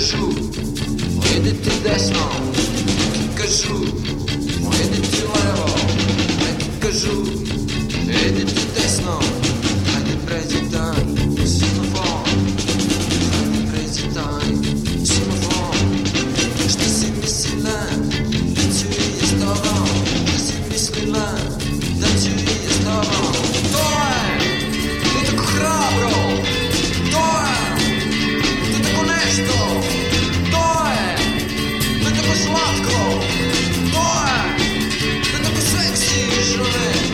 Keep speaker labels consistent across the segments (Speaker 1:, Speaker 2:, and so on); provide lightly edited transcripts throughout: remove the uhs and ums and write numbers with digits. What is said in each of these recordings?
Speaker 1: кажу, идите десно, кажу, идите лево, кажу, идите десно, хайде презитай, семафор, хайде презитай, семафор, ще си мислила, да чуи е с това, ще си мислила, да чуи е с това. To je tako hrabro, to je tako nešto, to je tako slatko, to je tako seksi žonet.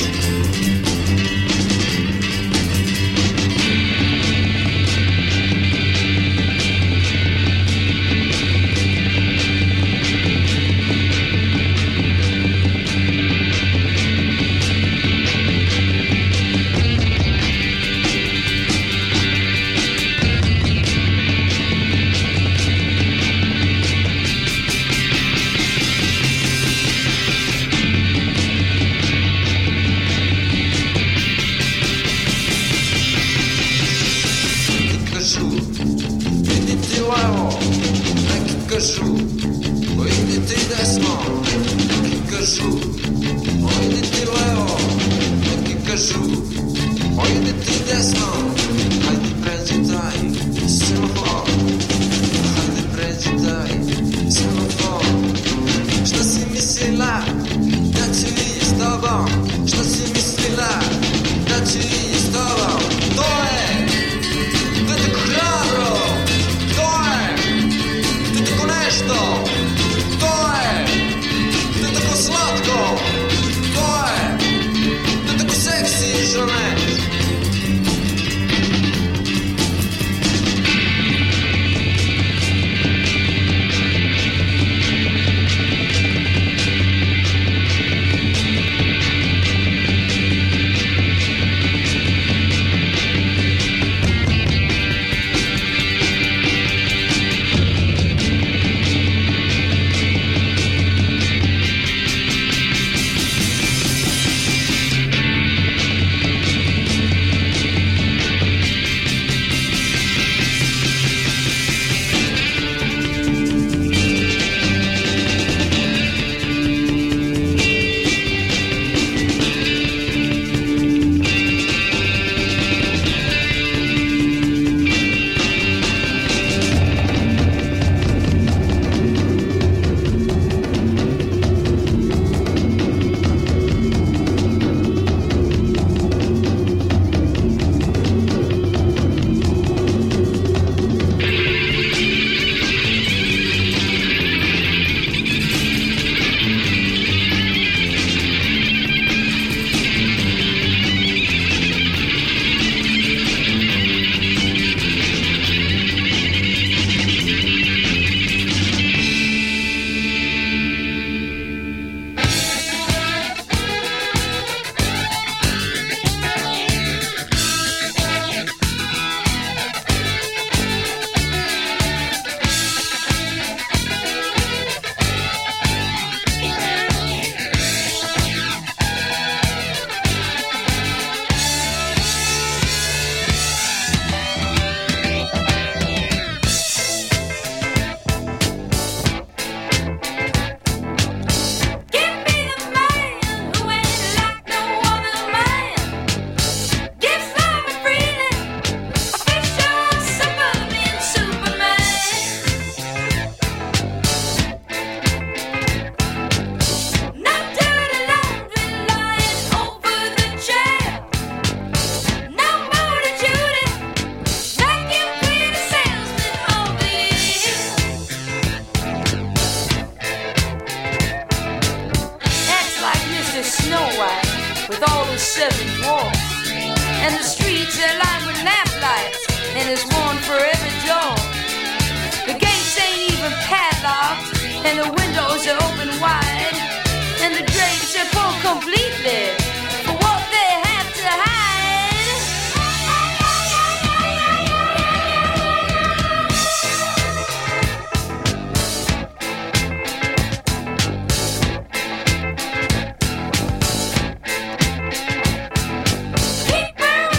Speaker 1: Кажу, ойди ти десно, neki kažu, ойди ти levo, neki kažu, ойди ti desno, hajde pređi taj semafor, hajde pređi taj semafor. Šta si mislila, da ću i s tobom, šta si mislila, da ću i s tobom, to je tako hrabro, to je tako nešto, to je tako slatko, to je tako seksi žonet.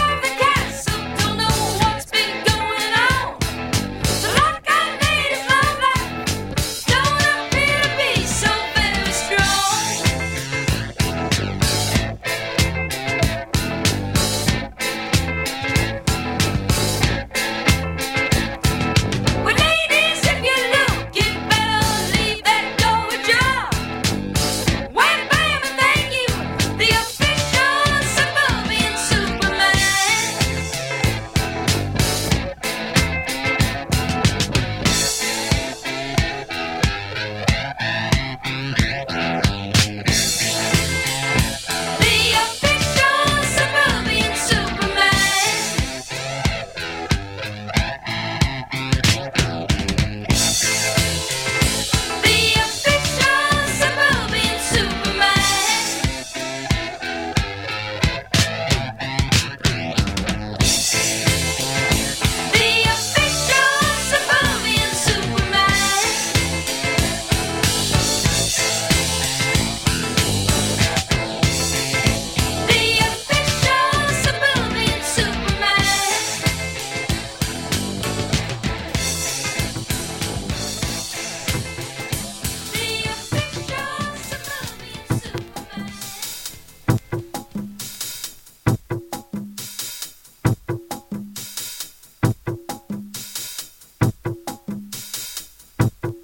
Speaker 2: It's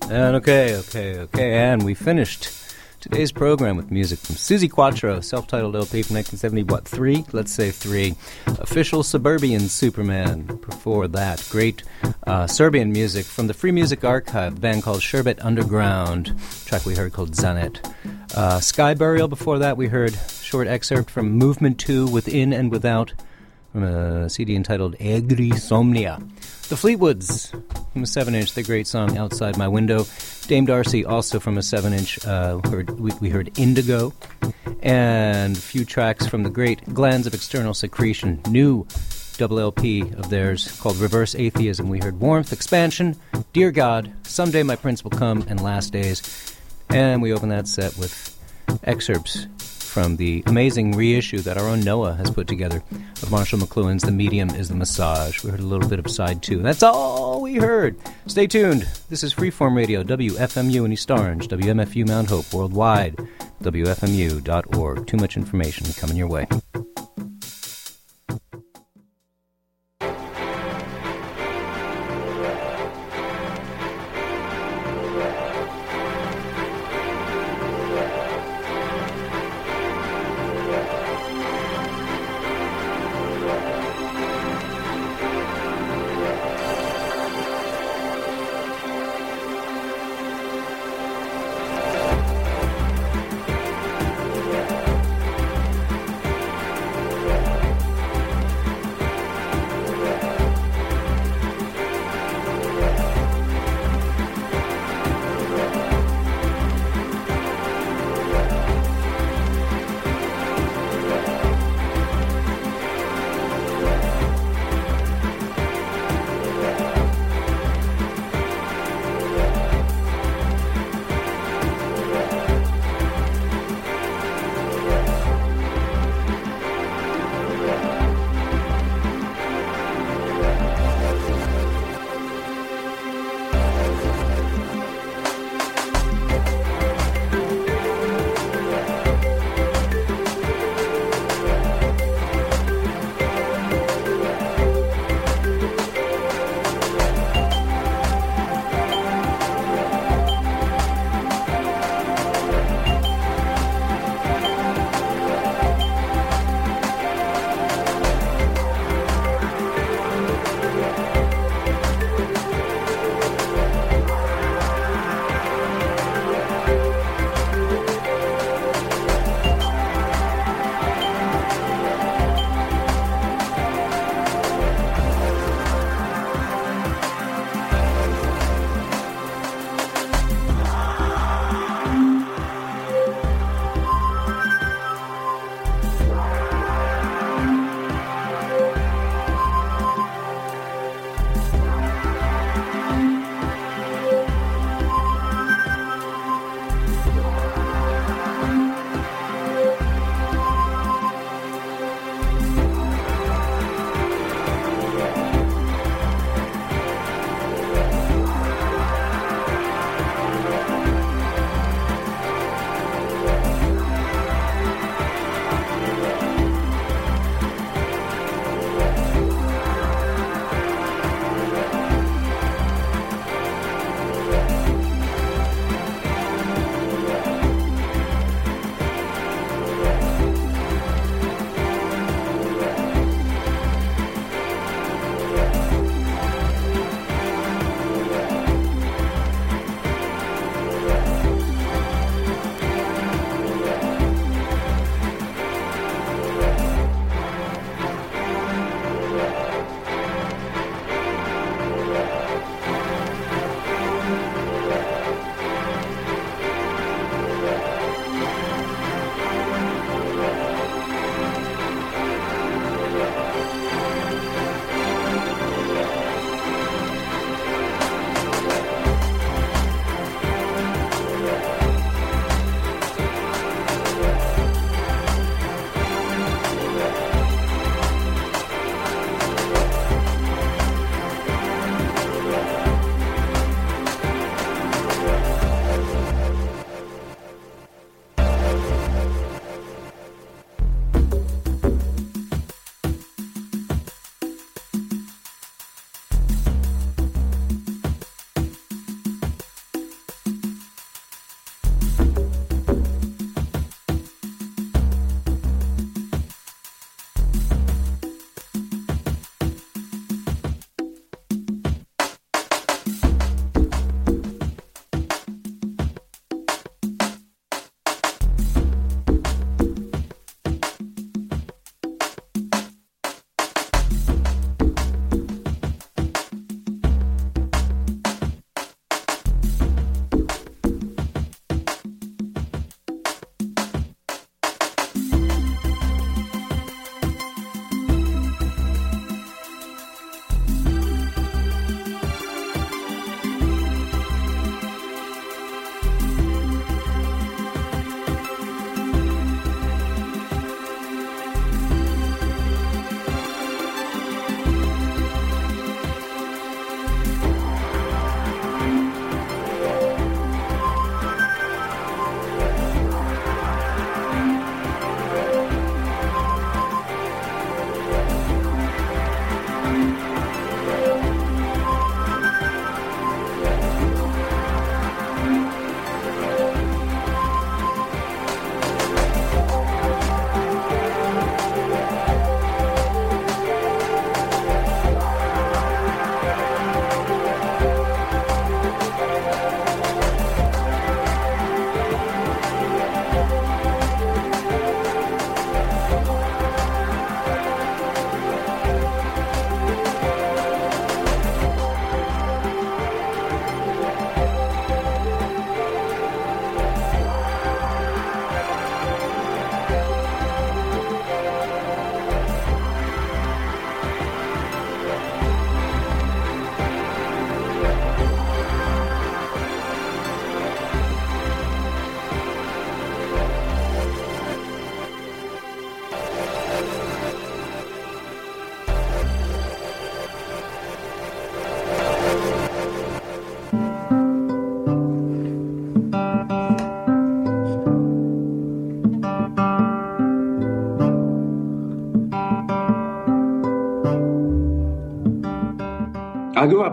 Speaker 2: And okay, and we finished today's program with music from Suzi Quatro, self-titled LP from 1970, Let's say three. Official Suburban Superman. Before that, great Serbian music from the Free Music Archive, a band called Sherbet Underground, a track we heard called Zanet. Sky Burial, before that we heard a short excerpt from Movement 2, Within and Without, from a CD entitled Egrisomnia. The Fleetwoods, from a 7-inch, the great song Outside My Window. Dame Darcy, also from a 7-inch, we heard Indigo. And a few tracks from the great Glands of External Secretion, new double LP of theirs called Reverse Atheism. We heard Warmth, Expansion, Dear God, Someday My Prince Will Come, and Last Days. And we open that set with excerpts from the amazing reissue that our own Noah has put together of Marshall McLuhan's The Medium is the Massage. We heard a little bit of side 2. That's all we heard. Stay tuned. This is Freeform Radio, WFMU in East Orange, WMFU Mount Hope, worldwide, WFMU.org. Too much information coming your way.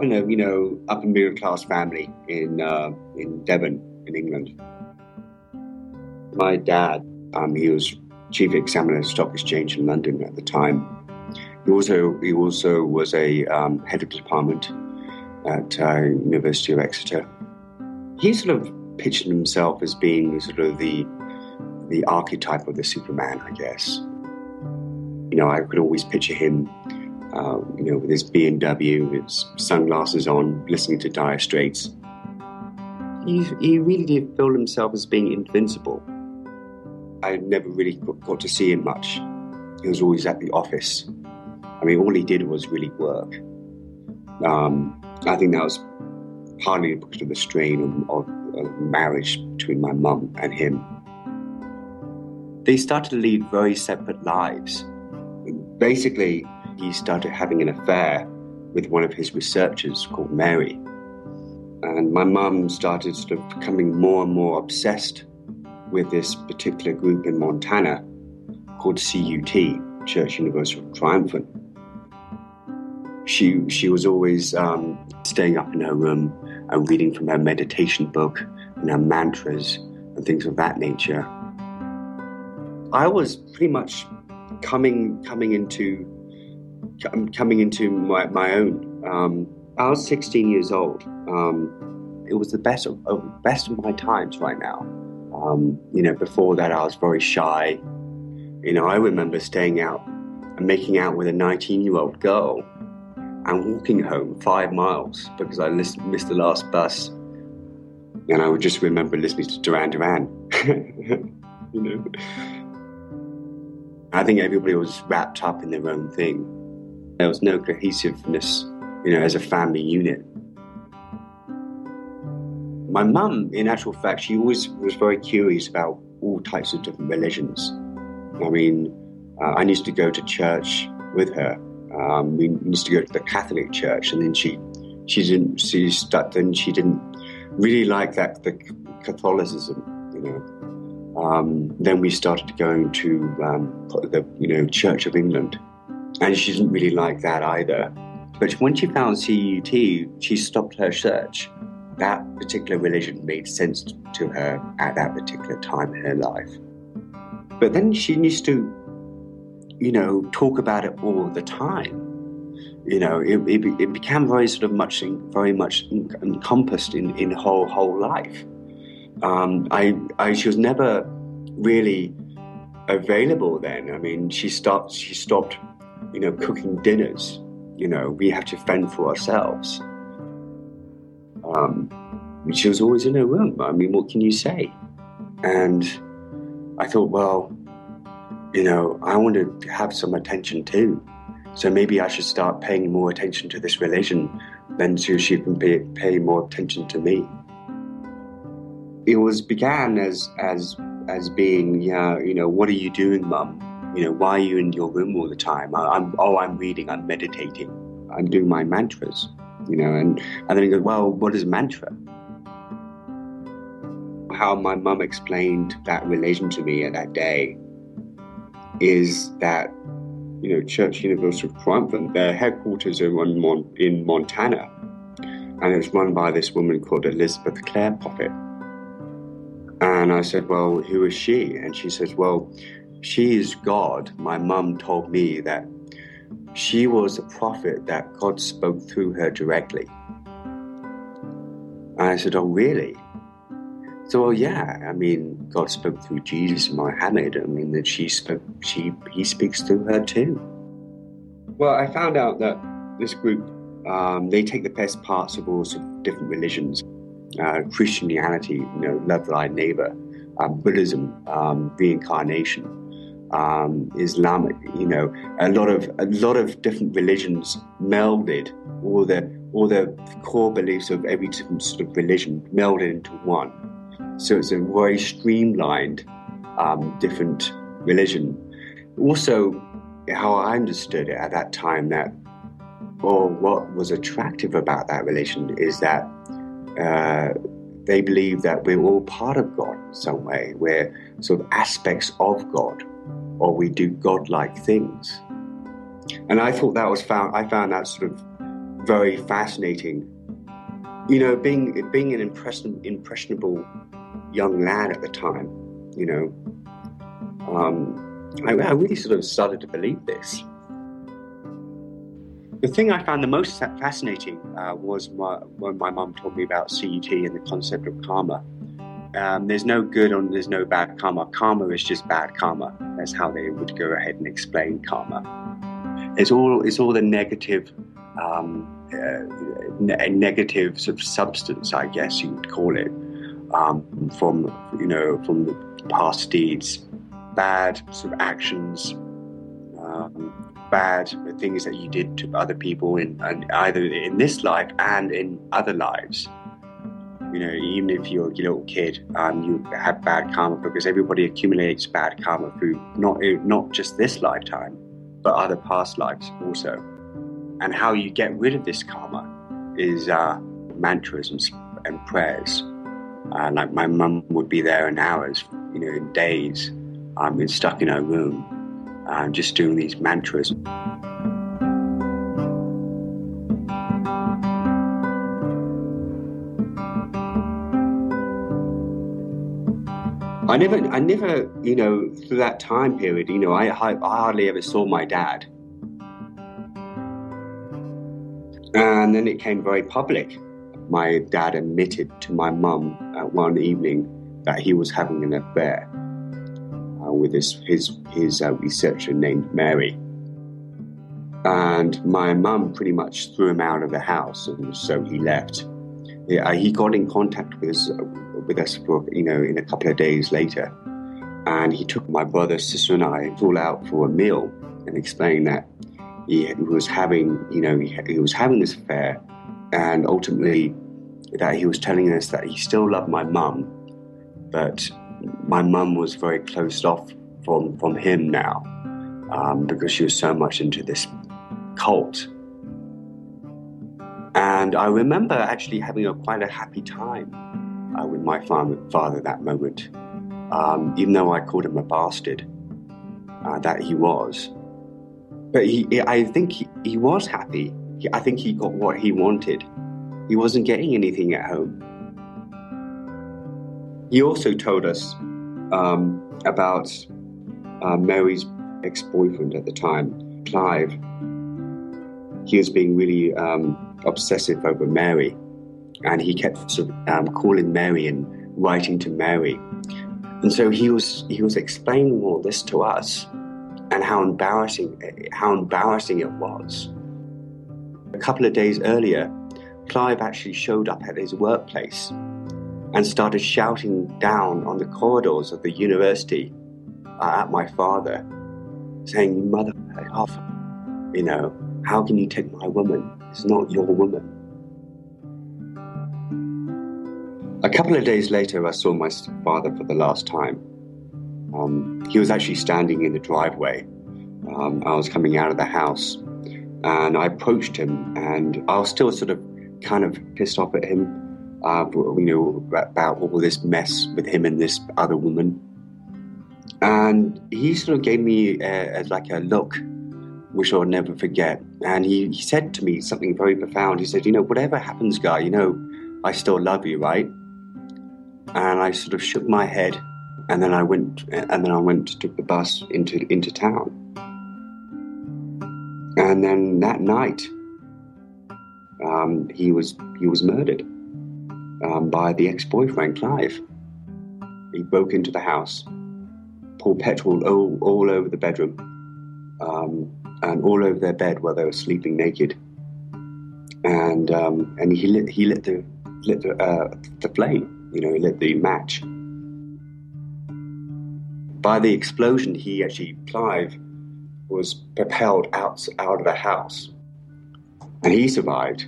Speaker 3: in a, upper middle class family in Devon, in England. My dad, he was chief examiner at Stock Exchange in London at the time. He also was a head of department at University of Exeter. He sort of pictured himself as being sort of the archetype of the Superman, I guess. I could always picture him, with his BMW, his sunglasses on, listening to Dire Straits. He really did feel himself as being invincible. I never really got to see him much. He was always at the office. All he did was really work. I think that was partly because of the strain of marriage between my mum and him. They started to lead very separate lives. Basically, he started having an affair with one of his researchers called Mary. And my mum started sort of becoming more and more obsessed with this particular group in Montana called CUT, Church Universal Triumphant. She was always staying up in her room and reading from her meditation book and her mantras and things of that nature. I was pretty much coming into my own. I was 16 years old. It was the best of my times right now. Before that I was very shy. I remember staying out and making out with a 19-year-old girl and walking home 5 miles because I missed the last bus. And I would just remember listening to Duran Duran. I think everybody was wrapped up in their own thing. There was no cohesiveness, as a family unit. My mum, in actual fact, she always was very curious about all types of different religions. I used to go to church with her. We used to go to the Catholic church, and then she didn't really like that, the Catholicism, Then we started going to the Church of England, and she didn't really like that either. But when she found CUT, she stopped her search. That particular religion made sense to her at that particular time in her life. But then she used to, talk about it all the time. It became very much encompassed in her whole life. She was never really available then. She stopped, cooking dinners. We have to fend for ourselves. She was always in her room. What can you say? And I thought, I want to have some attention too. So maybe I should start paying more attention to this religion than so she can pay more attention to me. It began as being, what are you doing, Mum? Why are you in your room all the time? I'm reading, I'm meditating, I'm doing my mantras, and then he goes, well, what is a mantra? How my mum explained that religion to me at that day is that, Church Universal Triumphant, their headquarters are in Montana, and it's run by this woman called Elizabeth Clare Prophet. And I said, well, who is she? And she says, well, she is God. My mum told me that she was a prophet that God spoke through her directly. And I said, oh, really? So, well, yeah, God spoke through Jesus and Muhammad. That he speaks through her too. Well, I found out that this group, they take the best parts of all sorts of different religions. Christianity, love thy neighbor, Buddhism, reincarnation, Islamic, a lot of different religions melded, all the core beliefs of every different sort of religion melded into one. So it's a very streamlined, different religion. Also, how I understood it at that time, what was attractive about that religion is that they believe that we're all part of God in some way. We're sort of aspects of God, or we do God-like things. And I thought I found that sort of very fascinating. You know, being an impressionable young lad at the time, you know, I really sort of started to believe this. The thing I found the most fascinating was when my mum told me about CET and the concept of karma. There's no good and there's no bad karma. Karma is just bad karma. That's how they would go ahead and explain karma. It's all the negative, negative sort of substance, I guess you would call it, from the past deeds, bad sort of actions, bad things that you did to other people either in this life and in other lives. You know, even if you're a little kid, you have bad karma because everybody accumulates bad karma through not just this lifetime, but other past lives also. And how you get rid of this karma is mantras and prayers. Like my mum would be there in hours, you know, in days, been stuck in her room, just doing these mantras. I never, you know, through that time period, you know, I hardly ever saw my dad. And then it came very public. My dad admitted to my mum one evening that he was having an affair with his researcher named Mary. And my mum pretty much threw him out of the house, and so he left. He got in contact with us for, you know, in a couple of days later, and he took my brother, sister, and I all out for a meal, and explained that he was having this affair, and ultimately that he was telling us that he still loved my mum, but my mum was very closed off from him now, because she was so much into this cult. And I remember actually having quite a happy time with my father that moment, even though I called him a bastard, that he was. But I think he was happy. I think he got what he wanted. He wasn't getting anything at home. He also told us about Mary's ex-boyfriend at the time, Clive. He was being really obsessive over Mary, and he kept sort of calling Mary and writing to Mary. And so he was explaining all this to us, and how embarrassing it was. A couple of days earlier, Clive actually showed up at his workplace and started shouting down on the corridors of the university at my father, saying, "You mother off, you know, how can you take my woman? It's not your woman." A couple of days later, I saw my father for the last time. He was actually standing in the driveway. I was coming out of the house, and I approached him, and I was still sort of kind of pissed off at him, you know, about all this mess with him and this other woman. And he sort of gave me like a look, which I'll never forget. And he said to me something very profound. He said, "You know, whatever happens, Guy, you know, I still love you, right?" And I sort of shook my head, and then I took the bus into town. And then that night, he was murdered by the ex-boyfriend, Clive. He broke into the house, poured petrol all over the bedroom, and all over their bed where they were sleeping naked. And he lit the flame. You know, he lit the match. By the explosion, Clive was propelled out of the house, and he survived.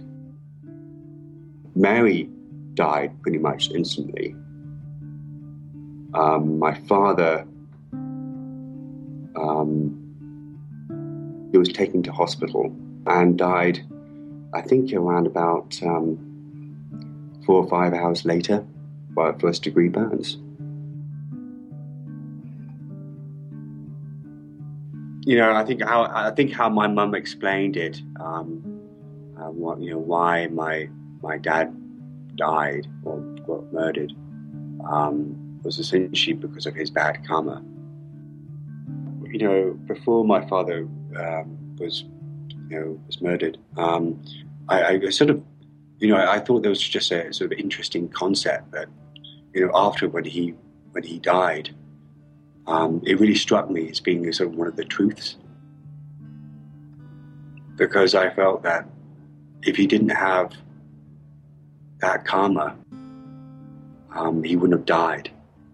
Speaker 3: Mary died pretty much instantly. My father, he was taken to hospital and died, I think, around about 4 or 5 hours later by first-degree burns. You know, I think how my mum explained it why my dad died or got murdered was essentially because of his bad karma. Before my father was murdered, I sort of, I thought there was just a sort of interesting concept that, after when he died, it really struck me as being sort of one of the truths, because I felt that if he didn't have that karma, he wouldn't have died.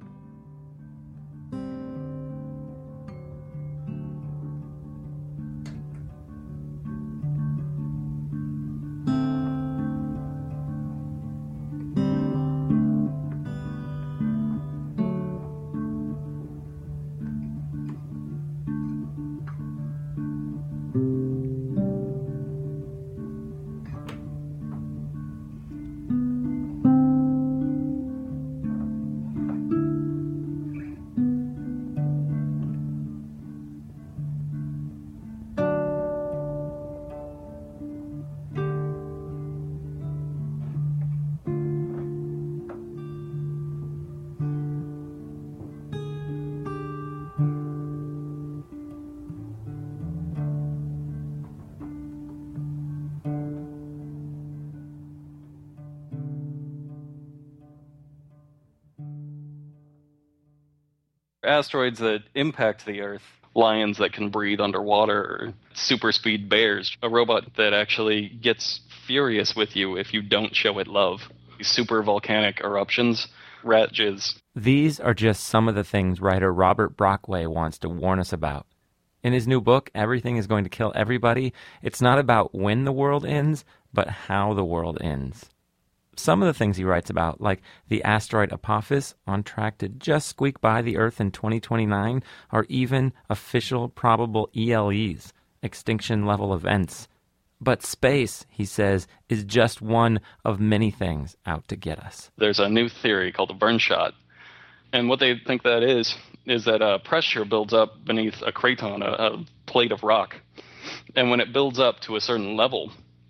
Speaker 4: Asteroids that impact the Earth, lions that can breathe underwater, or super speed bears, a robot that actually gets furious with you if you don't show it love. These super volcanic eruptions, rat jizz.
Speaker 5: These are just some of the things writer Robert Brockway wants to warn us about. In his new book, Everything is Going to Kill Everybody, it's not about when the world ends, but how the world ends. Some of the things he writes about, like the asteroid Apophis, on track to just squeak by the Earth in 2029, are even official probable ELEs, extinction-level events. But space, he says, is just one of many things out to get us.
Speaker 4: There's a new theory called the burn shot. And what they think that is that pressure builds up beneath a craton, a plate of rock. And when it builds up to a certain level,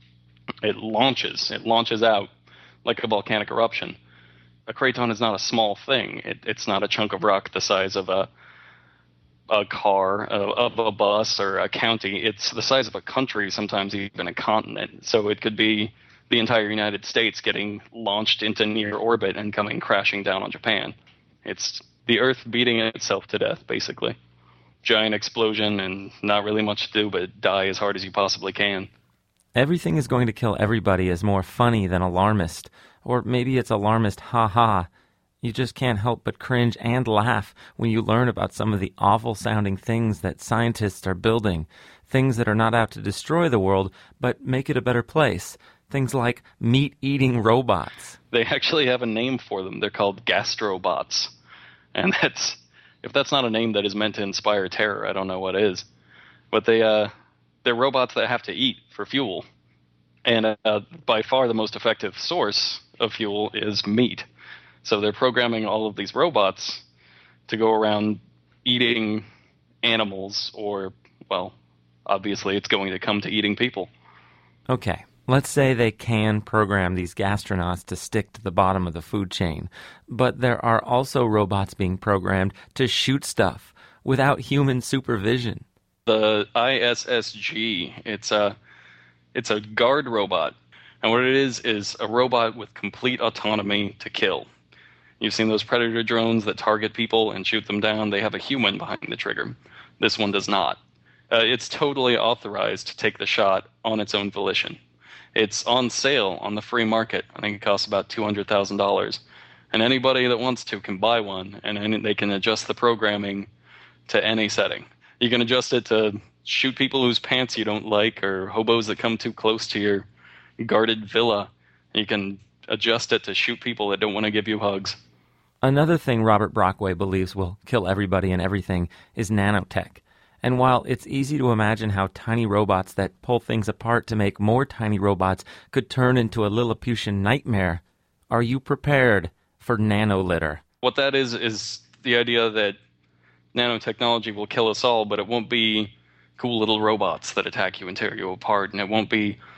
Speaker 4: it launches out like a volcanic eruption. A craton is not a small thing. It's not a chunk of rock the size of a car, of a bus, or a county. It's the size of a country, sometimes even a continent. So it could be the entire United States getting launched into near orbit and coming crashing down on Japan. It's the Earth beating itself to death, basically. Giant explosion and not really much to do but die as hard as you possibly can.
Speaker 5: Everything is Going to Kill Everybody is more funny than alarmist. Or maybe it's alarmist ha-ha. You just can't help but cringe and laugh when you learn about some of the awful-sounding things that scientists are building. Things that are not out to destroy the world, but make it a better place. Things like meat-eating robots.
Speaker 4: They actually have a name for them. They're called gastrobots. And if that's not a name that is meant to inspire terror, I don't know what is. But they're robots that have to eat for fuel. And by far the most effective source of fuel is meat. So they're programming all of these robots to go around eating animals or, well, obviously it's going to come to eating people.
Speaker 5: Okay, let's say they can program these gastronauts to stick to the bottom of the food chain. But there are also robots being programmed to shoot stuff without human supervision.
Speaker 4: The ISSG, it's a guard robot. And what it is a robot with complete autonomy to kill. You've seen those Predator drones that target people and shoot them down. They have a human behind the trigger. This one does not. It's totally authorized to take the shot on its own volition. It's on sale on the free market. I think it costs about $200,000. And anybody that wants to can buy one, and they can adjust the programming to any setting. You can adjust it to shoot people whose pants you don't like, or hobos that come too close to your guarded villa. You can adjust it to shoot people that don't want to give you hugs.
Speaker 5: Another thing Robert Brockway believes will kill everybody and everything is nanotech. And while it's easy to imagine how tiny robots that pull things apart to make more tiny robots could turn into a Lilliputian nightmare, are you prepared for nanolitter?
Speaker 4: What that is the idea that nanotechnology will kill us all, but it won't be cool little robots that attack you and tear you apart, and it won't be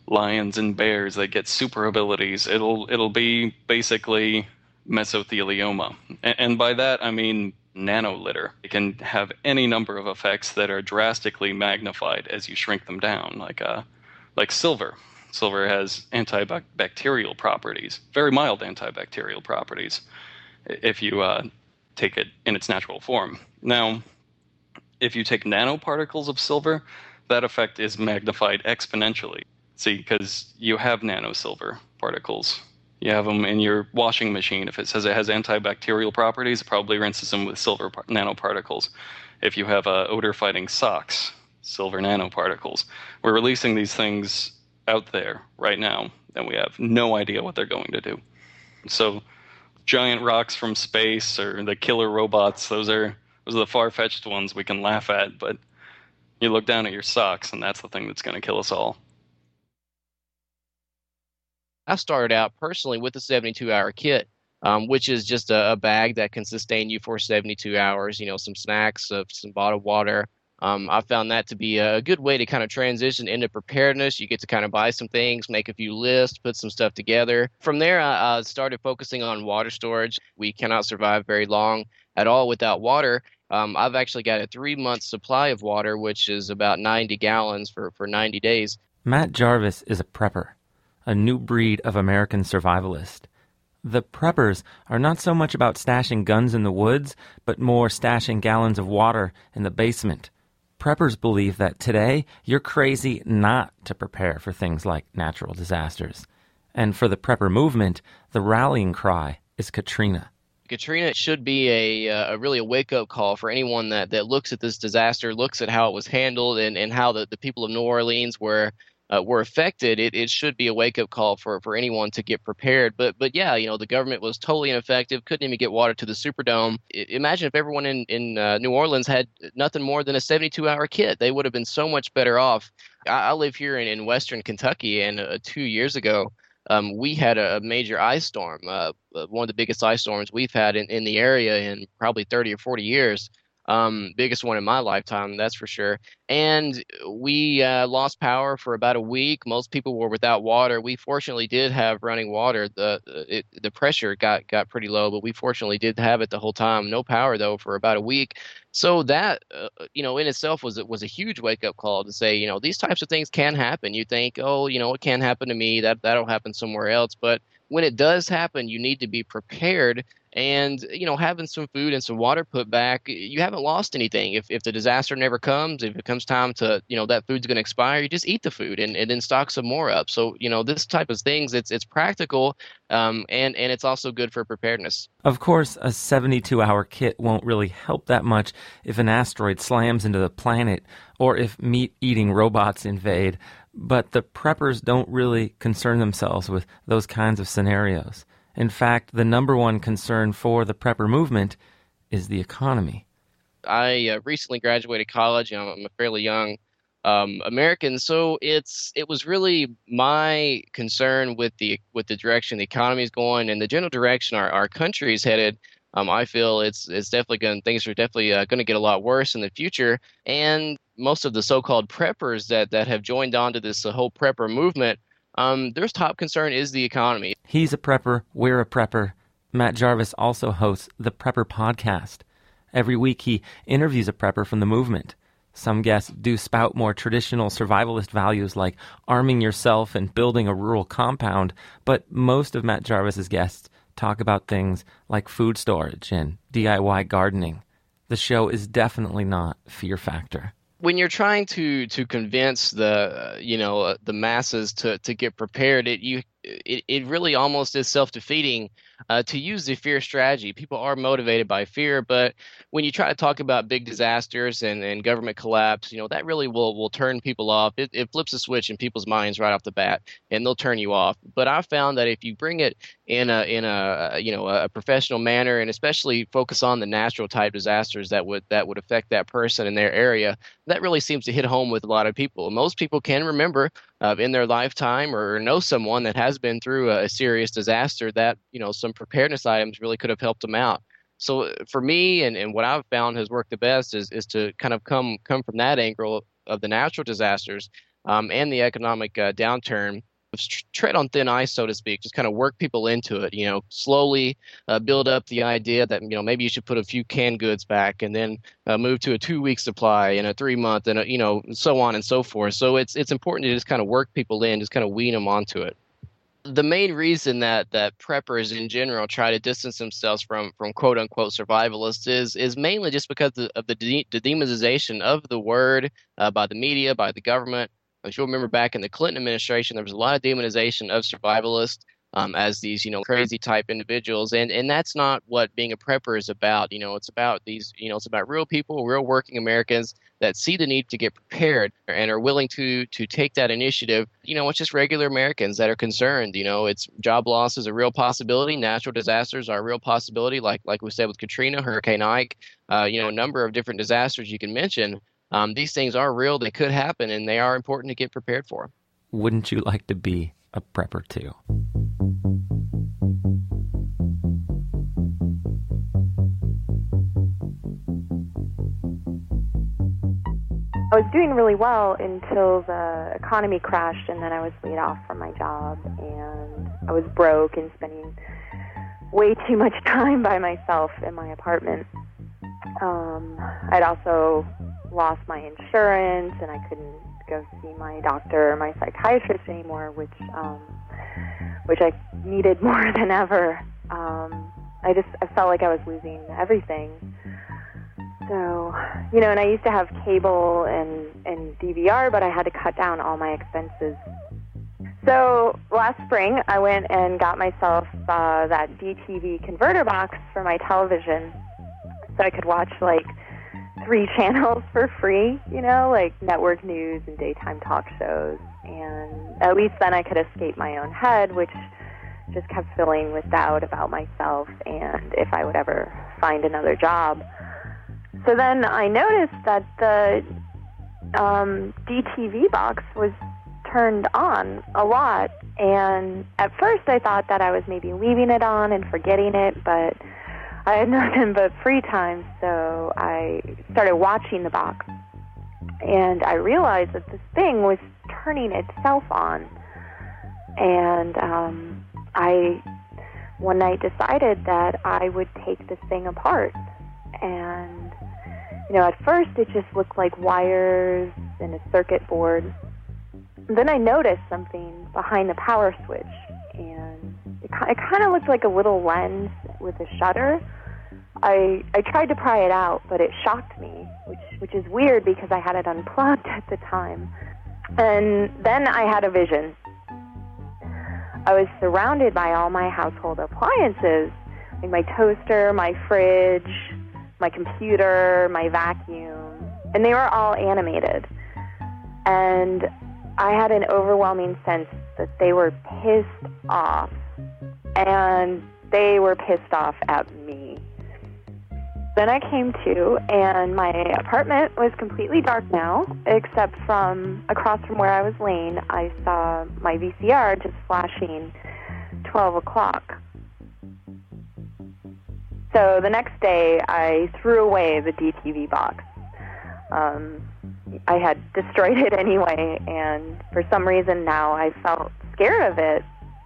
Speaker 4: lions and bears that get super abilities. It'll be basically mesothelioma. And by that, I mean nanolitter. It can have any number of effects that are drastically magnified as you shrink them down, like silver. Silver has antibacterial properties, very mild antibacterial properties, if you take it in its natural form. Now, if you take nanoparticles of silver, that effect is magnified exponentially. See, because you have nanosilver particles. You have them in your washing machine. If it says it has antibacterial properties, it probably rinses them with silver nanoparticles. If you have odor-fighting socks, silver nanoparticles. We're releasing these things out there right now, and we have no idea what they're going to do. So giant rocks from space or the killer robots, those are the far-fetched ones we can laugh at, but you look down at your socks, and that's the thing that's going to kill us all.
Speaker 6: I started out personally with the 72-hour kit, which is just a bag that can sustain you for 72 hours, some snacks, some bottled water. I found that to be a good way to kind of transition into preparedness. You get to kind of buy some things, make a few lists, put some stuff together. From there, I started focusing on water storage. We cannot survive very long at all without water. I've actually got a 3-month supply of water, which is about 90 gallons for 90 days.
Speaker 5: Matt Jarvis is a prepper, a new breed of American survivalist. The preppers are not so much about stashing guns in the woods, but more stashing gallons of water in the basement. Preppers believe that today you're crazy not to prepare for things like natural disasters. And for the prepper movement, the rallying cry is Katrina.
Speaker 6: Katrina should be a really a wake-up call for anyone that looks at this disaster, looks at how it was handled and how the people of New Orleans were affected. It should be a wake-up call for anyone to get prepared. But yeah, the government was totally ineffective, couldn't even get water to the Superdome. Imagine if everyone in New Orleans had nothing more than a 72-hour kit. They would have been so much better off. I live here in western Kentucky, and 2 years ago, we had a major ice storm, one of the biggest ice storms we've had in the area in probably 30 or 40 years. Biggest one in my lifetime, that's for sure. And we lost power for about a week. Most people were without water. We fortunately did have running water. The pressure got pretty low, but we fortunately did have it the whole time. No power, though, for about a week. So that, in itself was a huge wake-up call to say, these types of things can happen. You think, it can't happen to me. That'll happen somewhere else. But when it does happen, you need to be prepared. And, having some food and some water put back, you haven't lost anything. If the disaster never comes, if it comes time to, that food's going to expire, you just eat the food and then stock some more up. So, this type of things, it's practical and it's also good for preparedness.
Speaker 5: Of course, a 72-hour kit won't really help that much if an asteroid slams into the planet or if meat-eating robots invade. But the preppers don't really concern themselves with those kinds of scenarios. In fact, the number one concern for the prepper movement is the economy.
Speaker 6: I recently graduated college. I'm a fairly young American, so it was really my concern with the direction the economy is going and the general direction our country is headed. I feel things are definitely going to get a lot worse in the future, and most of the so-called preppers that have joined onto this whole prepper movement. Their top concern is the economy.
Speaker 5: He's a prepper. We're a prepper. Matt Jarvis also hosts the Prepper Podcast. Every week he interviews a prepper from the movement. Some guests do spout more traditional survivalist values like arming yourself and building a rural compound, but most of Matt Jarvis's guests talk about things like food storage and DIY gardening. The show is definitely not Fear Factor.
Speaker 6: When you're trying to convince the masses to get prepared, it really almost is self-defeating to use the fear strategy. People are motivated by fear, but when you try to talk about big disasters and government collapse, that really will turn people off. It flips a switch in people's minds right off the bat, and they'll turn you off. But I've found that if you bring it in a professional manner, and especially focus on the natural type disasters that would affect that person in their area, that really seems to hit home with a lot of people. Most people can remember in their lifetime or know someone that has been through a serious disaster that some preparedness items really could have helped them out. So for me, and what I've found has worked the best is to kind of come from that angle of the natural disasters. and the economic downturn, tread on thin ice, so to speak, just kind of work people into it, slowly build up the idea that, maybe you should put a few canned goods back and then move to a 2-week supply and a 3-month and, so on and so forth. So it's important to just kind of work people in, just kind of wean them onto it. The main reason that preppers in general try to distance themselves from quote unquote survivalists is mainly just because of the demonization of the word by the media, by the government. As you'll remember, back in the Clinton administration, there was a lot of demonization of survivalists as these, crazy type individuals, and that's not what being a prepper is about. It's about these, it's about real people, real working Americans that see the need to get prepared and are willing to take that initiative. It's just regular Americans that are concerned. It's job loss is a real possibility. Natural disasters are a real possibility, like we said with Katrina, Hurricane Ike, a number of different disasters you can mention. These things are real, they could happen, and they are important to get prepared for.
Speaker 5: Wouldn't you like to be a prepper too?
Speaker 7: I was doing really well until the economy crashed, and then I was laid off from my job, and I was broke and spending way too much time by myself in my apartment. I'd also lost my insurance, and I couldn't go see my doctor or my psychiatrist anymore, which I needed more than ever. I felt like I was losing everything. So, and I used to have cable and DVR, but I had to cut down all my expenses. So last spring, I went and got myself that DTV converter box for my television, so I could watch 3 channels for free, like network news and daytime talk shows. And at least then I could escape my own head, which just kept filling with doubt about myself and if I would ever find another job. So then I noticed that the DTV box was turned on a lot. And at first I thought that I was maybe leaving it on and forgetting it, but I had nothing but free time, so I started watching the box. And I realized that this thing was turning itself on. And I one night decided that I would take this thing apart. And, at first it just looked like wires and a circuit board. Then I noticed something behind the power switch, and it kind of looked like a little lens with a shutter. I tried to pry it out, but it shocked me, which is weird because I had it unplugged at the time. And then I had a vision. I was surrounded by all my household appliances, like my toaster, my fridge, my computer, my vacuum, and they were all animated. And I had an overwhelming sense that they were pissed off, and they were pissed off at me. Then I came to, and my apartment was completely dark now, except from across from where I was laying, I saw my VCR just flashing 12 o'clock. So the next day, I threw away the DTV box. I had destroyed it anyway, and for some reason now I felt scared of it.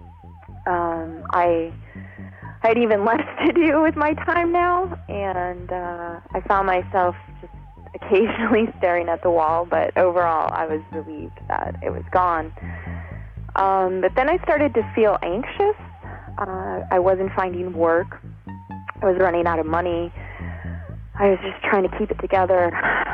Speaker 7: I had even less to do with my time now, and I found myself just occasionally staring at the wall, but overall I was relieved that it was gone. But then I started to feel anxious. I wasn't finding work. I was running out of money. I was just trying to keep it together.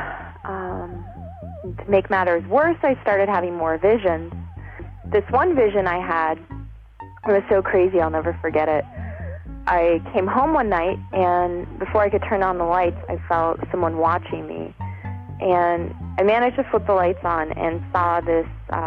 Speaker 7: To make matters worse, I started having more visions. This one vision I had, it was so crazy I'll never forget it. I came home one night, and before I could turn on the lights, I felt someone watching me. And I managed to flip the lights on and saw this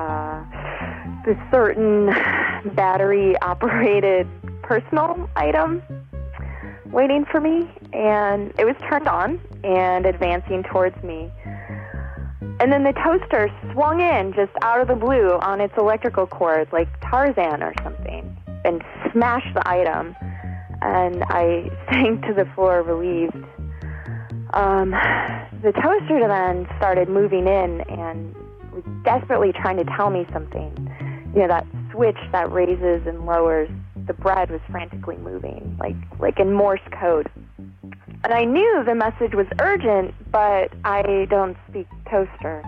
Speaker 7: certain battery-operated personal item waiting for me, and it was turned on and advancing towards me. And then the toaster swung in just out of the blue on its electrical cord like Tarzan or something and smashed the item, and I sank to the floor relieved. The toaster then started moving in and was desperately trying to tell me something. You know, that switch that raises and lowers the bread was frantically moving, like in Morse code. And I knew the message was urgent, but I don't speak toaster.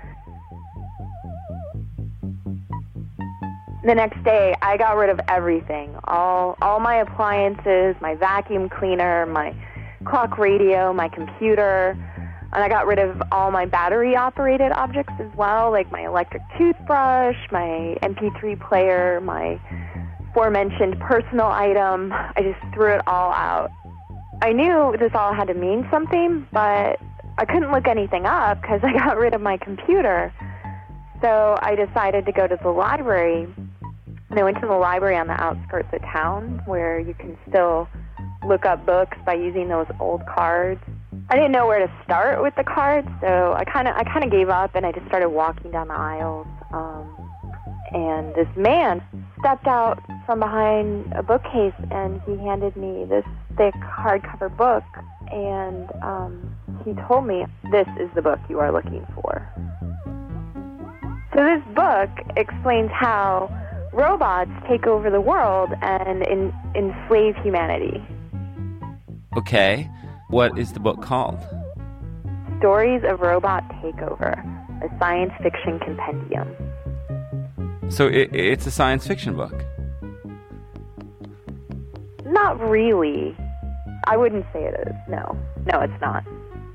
Speaker 7: The next day, I got rid of everything. All my appliances, my vacuum cleaner, my clock radio, my computer, and I got rid of all my battery-operated objects as well, like my electric toothbrush, my MP3 player, my aforementioned personal item. I just threw it all out. I knew this all had to mean something, but I couldn't look anything up because I got rid of my computer. So I decided to go to the library. And I went to the library on the outskirts of town where you can still look up books by using those old cards. I didn't know where to start with the cards, so I kind of gave up, and I just started walking down the aisles. And this man stepped out from behind a bookcase, and he handed me this thick hardcover book, and he told me, "This is the book you are looking for." So this book explains how robots take over the world and enslave humanity.
Speaker 5: Okay. What is the book called?
Speaker 7: Stories of Robot Takeover, a science fiction compendium.
Speaker 5: So it's a science fiction book?
Speaker 7: Not really. I wouldn't say it is. No, it's not.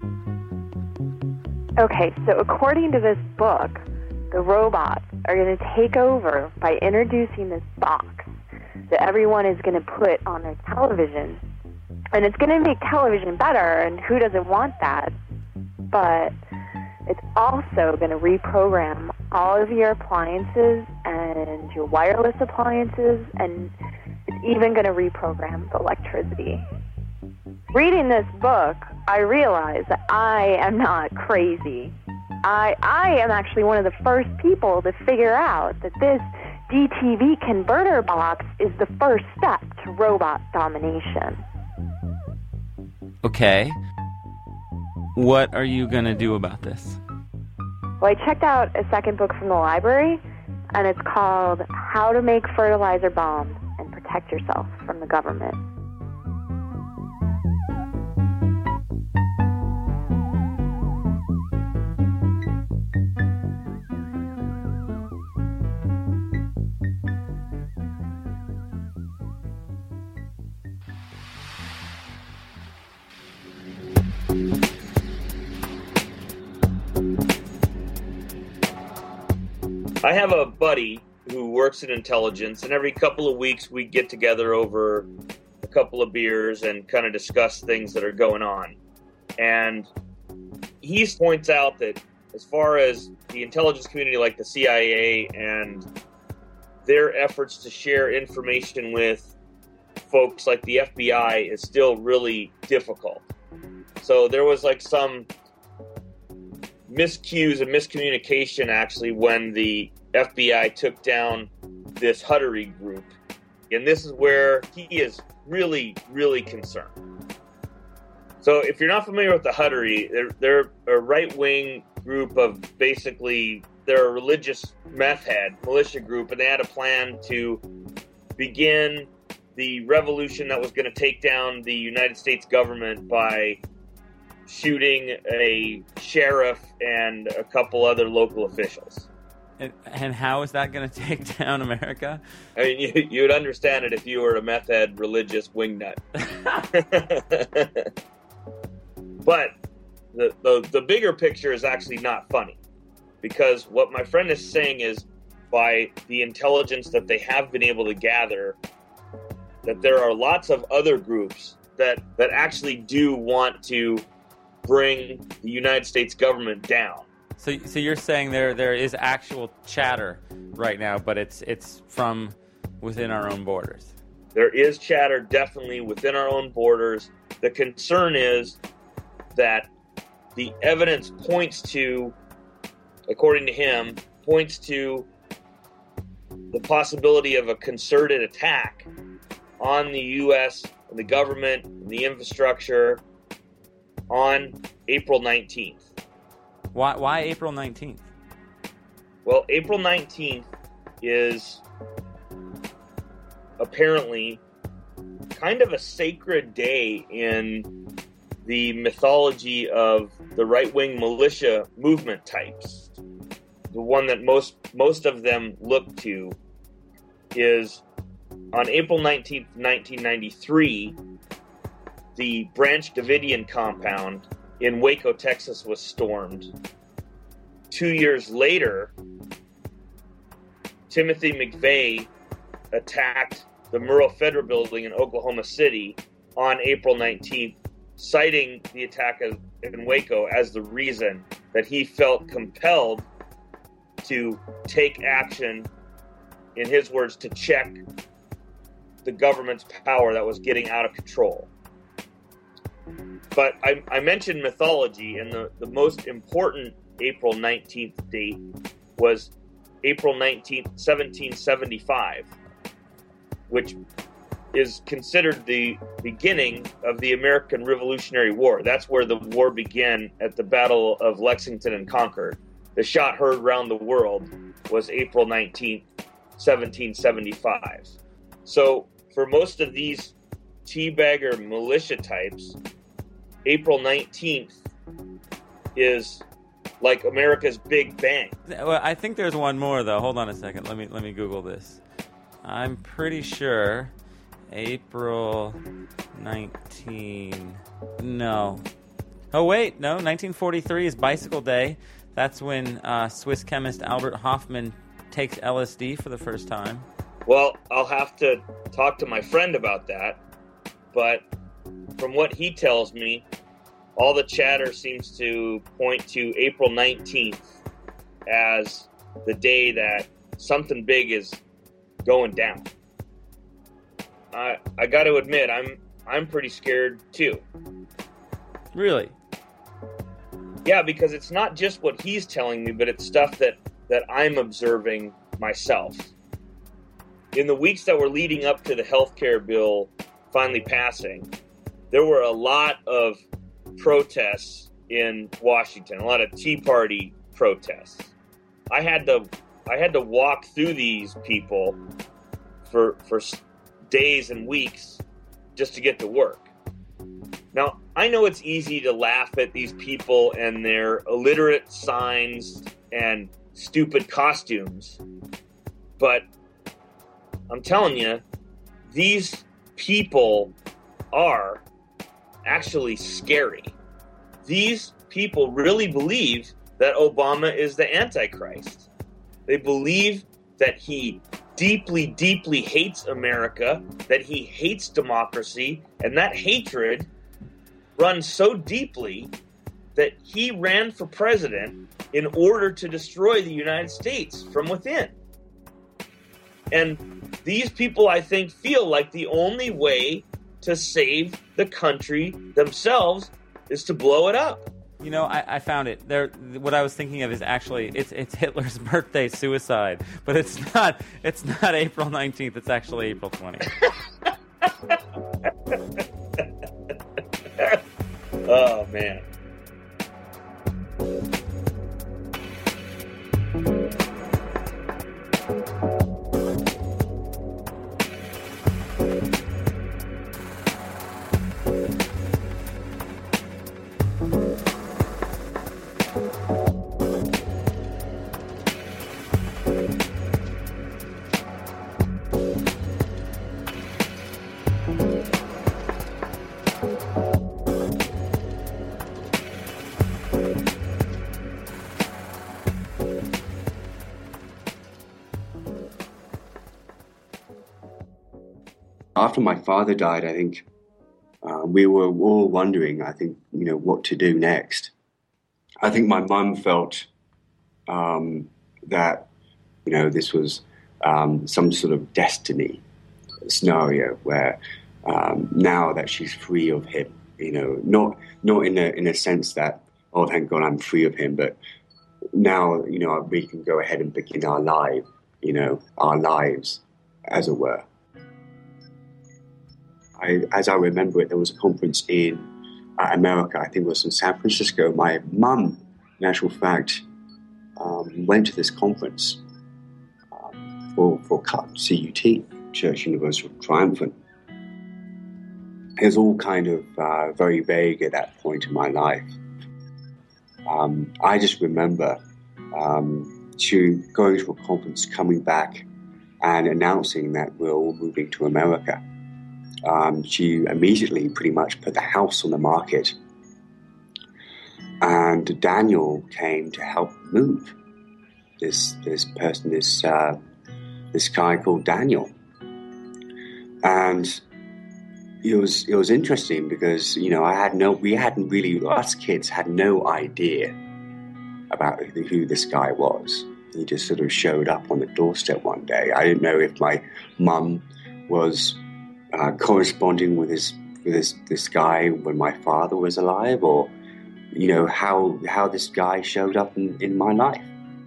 Speaker 7: Okay, so according to this book, the robots are going to take over by introducing this box that everyone is going to put on their television. And it's going to make television better, and who doesn't want that? But it's also going to reprogram all of your appliances and your wireless appliances, and it's even going to reprogram the electricity. Reading this book, I realized that I am not crazy. I am actually one of the first people to figure out that this DTV converter box is the first step to robot domination.
Speaker 5: Okay. What are you going to do about this?
Speaker 7: Well, I checked out a second book from the library, and it's called How to Make Fertilizer Bombs and Protect Yourself from the Government.
Speaker 8: I have a buddy who works in intelligence, and every couple of weeks we get together over a couple of beers and kind of discuss things that are going on. And he points out that as far as the intelligence community like the CIA and their efforts to share information with folks like the FBI is still really difficult. So there was like some miscues and miscommunication actually when the FBI took down this Huttery group. And this is where he is really, really concerned. So if you're not familiar with the Huttery, they're a right-wing group of basically, they're a religious meth head, militia group, and they had a plan to begin the revolution that was going to take down the United States government by shooting a sheriff and a couple other local officials.
Speaker 5: And how is that going to take down America?
Speaker 8: I mean, you would understand it if you were a meth head religious wingnut. But the bigger picture is actually not funny. Because what my friend is saying is, by the intelligence that they have been able to gather, that there are lots of other groups that actually do want to bring the United States government down.
Speaker 5: So you're saying there is actual chatter right now, but it's from within our own borders.
Speaker 8: There is chatter definitely within our own borders. The concern is that the evidence points to, according to him, the possibility of a concerted attack on the U.S. and the government and the infrastructure on April 19th.
Speaker 5: Why April 19th?
Speaker 8: Well, April 19th is apparently kind of a sacred day in the mythology of the right-wing militia movement types. The one that most of them look to is on April 19th, 1993, the Branch Davidian compound in Waco, Texas was stormed. 2 years later, Timothy McVeigh attacked the Murrah Federal Building in Oklahoma City on April 19th, citing the attack in Waco as the reason that he felt compelled to take action, in his words, to check the government's power that was getting out of control. But I mentioned mythology, and the most important April 19th date was April 19th, 1775, which is considered the beginning of the American Revolutionary War. That's where the war began at the Battle of Lexington and Concord. The shot heard around the world was April 19th, 1775. So for most of these teabagger militia types, April 19th is like America's Big Bang.
Speaker 5: Well, I think there's one more, though. Hold on a second. Let me Google this. I'm pretty sure April 19... No. Oh, wait. No, 1943 is Bicycle Day. That's when Swiss chemist Albert Hofmann takes LSD for the first time.
Speaker 8: Well, I'll have to talk to my friend about that. But from what he tells me, all the chatter seems to point to April 19th as the day that something big is going down. I got to admit, I'm pretty scared too.
Speaker 5: Really?
Speaker 8: Yeah, because it's not just what he's telling me, but it's stuff that I'm observing myself. In the weeks that were leading up to the healthcare bill finally passing, there were a lot of protests in Washington, a lot of Tea Party protests. I had to walk through these people for days and weeks just to get to work. Now, I know it's easy to laugh at these people and their illiterate signs and stupid costumes, but I'm telling you, these people are actually scary. These people really believe that Obama is the Antichrist. They believe that he deeply, deeply hates America, that he hates democracy, and that hatred runs so deeply that he ran for president in order to destroy the United States from within. And these people, I think, feel like the only way to save the country themselves is to blow it up.
Speaker 5: You know, I found it. There, what I was thinking of is actually it's Hitler's birthday suicide, but it's not April 19th. It's actually April 20th.
Speaker 8: Oh man.
Speaker 3: After my father died, I think we were all wondering, what to do next. I think my mum felt that, this was some sort of destiny scenario where now that she's free of him, not in a sense that, oh, thank God I'm free of him, but now, we can go ahead and begin our lives, as it were. As I remember it, there was a conference in America, I think it was in San Francisco. My mum, in actual fact, went to this conference for CUT, Church Universal Triumphant. It was all kind of very vague at that point in my life. I just remember going to a conference, coming back, and announcing that we're all moving to America. She immediately pretty much put the house on the market. And Daniel came to help move this guy called Daniel. And it was interesting because, you know, us kids had no idea about who this guy was. He just sort of showed up on the doorstep one day. I didn't know if my mum was corresponding with this guy when my father was alive, or, you know, how this guy showed up in my life.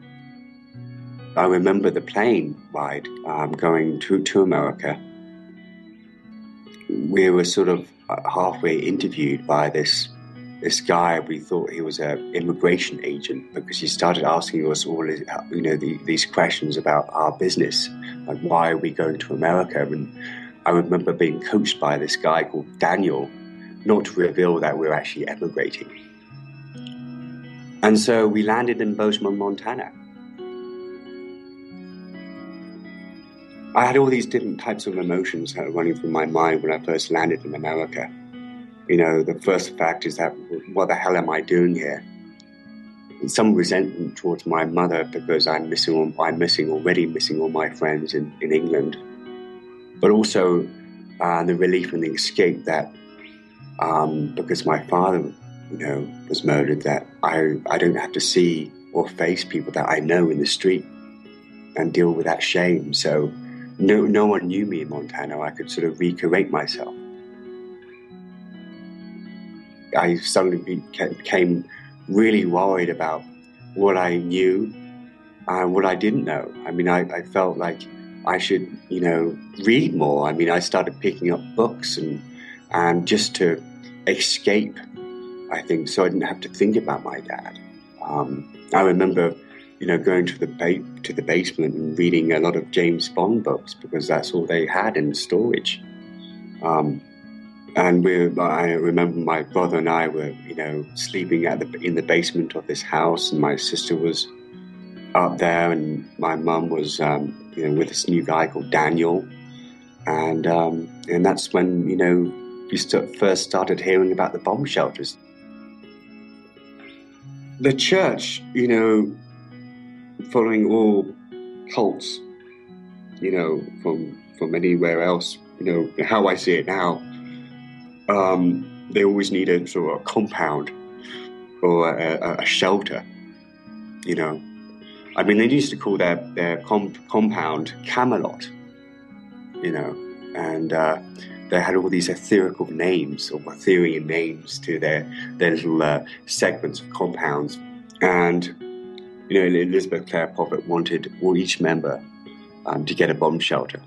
Speaker 3: I remember the plane ride going to America. We were sort of halfway interviewed by this guy. We thought he was an immigration agent because he started asking us all, you know, these questions about our business, like why are we going to America? And I remember being coached by this guy called Daniel not to reveal that we're actually emigrating. And so we landed in Bozeman, Montana. I had all these different types of emotions running through my mind when I first landed in America. You know, the first fact is that, what the hell am I doing here? And some resentment towards my mother because I'm missing all my friends in England. But also the relief and the escape that because my father, you know, was murdered, that I don't have to see or face people that I know in the street and deal with that shame. So no one knew me in Montana. I could sort of recreate myself. I suddenly became really worried about what I knew and what I didn't know. I mean, I felt like I should, you know, read more. I mean, I started picking up books and just to escape, I think, so I didn't have to think about my dad. I remember, you know, going to the basement and reading a lot of James Bond books because that's all they had in storage. And I remember my brother and I were, you know, sleeping in the basement of this house, and my sister was up there, and my mum was, you know, with this new guy called Daniel, and that's when, you know, we first started hearing about the bomb shelters. The church, you know, following all cults, you know, from anywhere else, you know, how I see it now. They always need a sort of a compound or a shelter, you know. I mean, they used to call their compound Camelot, you know, and they had all these ethereal names or Arthurian names to their little segments of compounds. And, you know, Elizabeth Clare Prophet wanted each member to get a bomb shelter.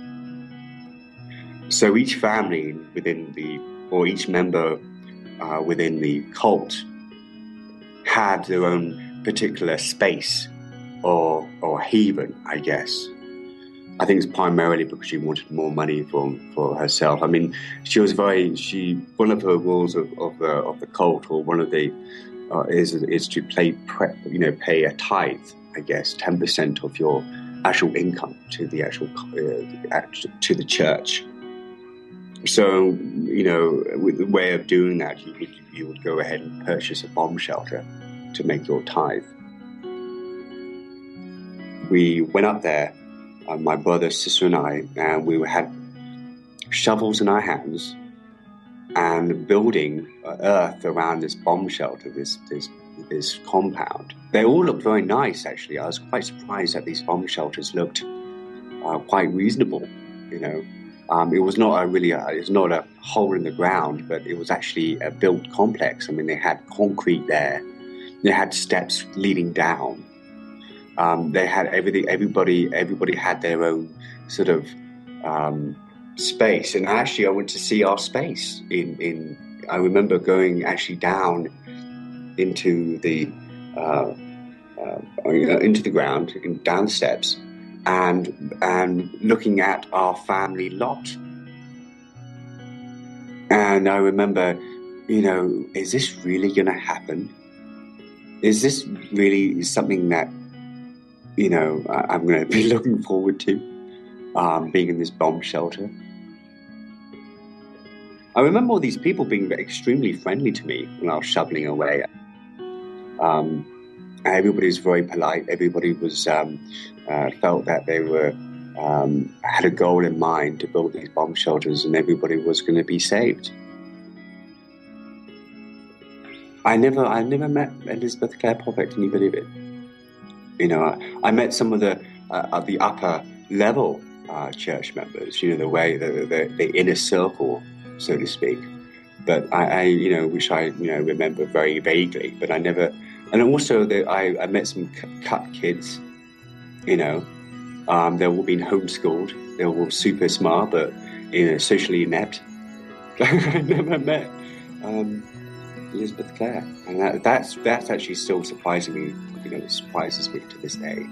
Speaker 3: So each family or each member within the cult had their own particular space or haven, I guess. I think it's primarily because she wanted more money for herself. I mean, one of her rules of the cult, or one of the is to pay a tithe, I guess, 10% of your actual income to the to the church. So, you know, with the way of doing that, you would go ahead and purchase a bomb shelter to make your tithe. We went up there, my brother, sister, and I, and we had shovels in our hands and building earth around this bomb shelter, this compound. They all looked very nice, actually. I was quite surprised that these bomb shelters looked quite reasonable, you know. It was not a hole in the ground, but it was actually a built complex. I mean, they had concrete there. They had steps leading down. They had everything. Everybody had their own sort of space. And actually, I went to see our space. I remember going actually down into the into the ground, down steps, and looking at our family lot. And I remember, is this really going to happen? Is this really something that, I'm going to be looking forward to, being in this bomb shelter? I remember all these people being extremely friendly to me when I was shoveling away. Everybody was very polite. Everybody was felt that they were had a goal in mind to build these bomb shelters, and everybody was going to be saved. I never met Elizabeth Clare Prophet. Can you believe it? I met some of the upper level church members. The inner circle, so to speak. But I which I remember very vaguely. But I never. And also, I met some cut kids. They've all been homeschooled. They're all super smart, but socially inept. I never met Elizabeth Clare, and that's actually still surprising me. It surprises me to this day.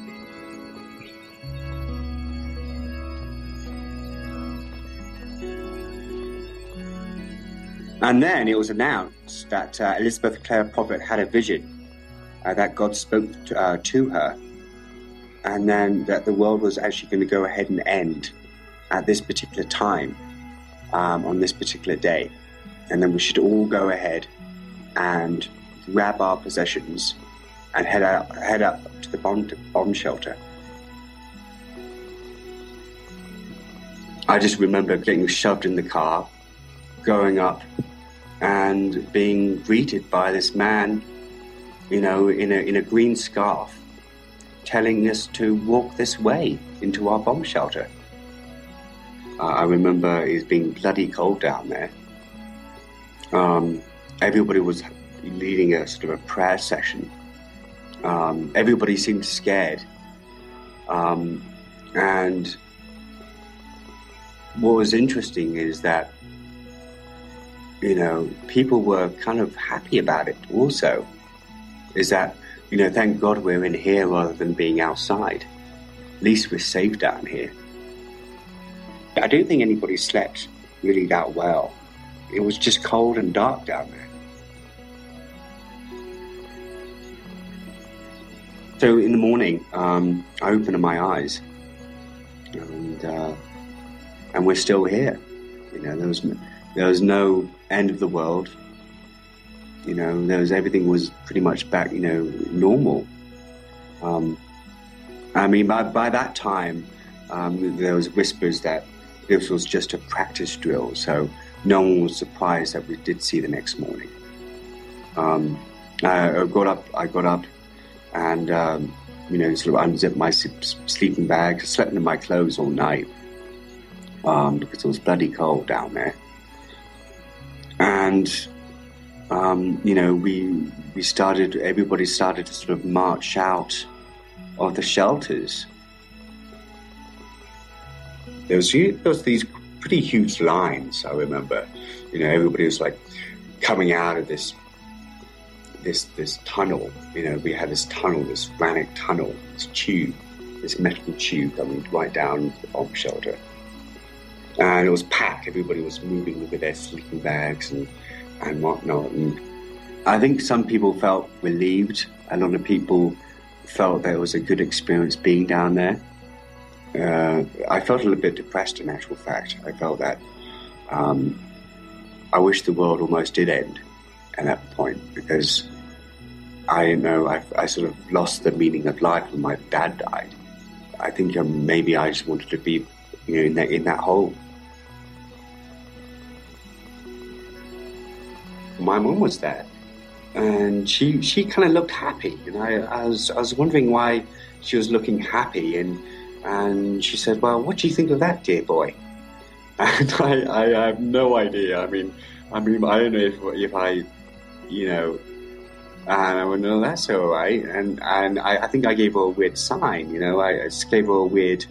Speaker 3: And then it was announced that Elizabeth Clare Prophet had a vision. That God spoke to her, and then that the world was actually going to go ahead and end at this particular time, on this particular day, and then we should all go ahead and grab our possessions and head up to the bomb shelter. I just remember getting shoved in the car, going up, and being greeted by this man, in a green scarf, telling us to walk this way into our bomb shelter. I remember it being bloody cold down there. Everybody was leading a sort of a prayer session. Everybody seemed scared. And what was interesting is that, people were kind of happy about it also. Is that, thank God we're in here rather than being outside. At least we're safe down here. I don't think anybody slept really that well. It was just cold and dark down there. So in the morning, I opened my eyes, and we're still here. There was no end of the world. Everything was pretty much back, normal. By that time, there was whispers that this was just a practice drill, so no one was surprised that we did see the next morning. I got up and, sort of unzipped my sleeping bag, slept in my clothes all night, because it was bloody cold down there. And, everybody started to sort of march out of the shelters. There was these pretty huge lines, I remember. Everybody was like coming out of this tunnel. We had this tunnel, this granite tunnel, this metal tube coming right down to the bomb shelter. And it was packed. Everybody was moving with their sleeping bags and whatnot. And I think some people felt relieved. A lot of people felt that it was a good experience being down there. I felt a little bit depressed, in actual fact. I felt that I wish the world almost did end at that point, because I sort of lost the meaning of life when my dad died. I think maybe I just wanted to be in that hole. My mum was there, and she kind of looked happy, and I was wondering why she was looking happy, and she said, "Well, what do you think of that, dear boy?" And I have no idea. I mean, I don't know if I, and I went, "No, that's all right." And I think I gave her a weird sign. I just gave her a weird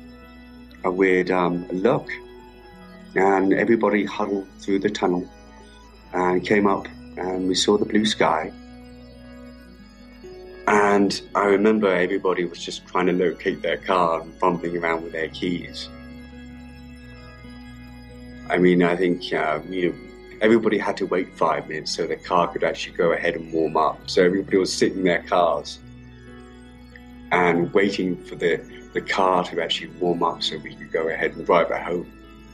Speaker 3: look, and everybody huddled through the tunnel and came up, and we saw the blue sky. And I remember everybody was just trying to locate their car and fumbling around with their keys. I mean, I think, everybody had to wait 5 minutes so the car could actually go ahead and warm up. So everybody was sitting in their cars and waiting for the car to actually warm up so we could go ahead and drive it home.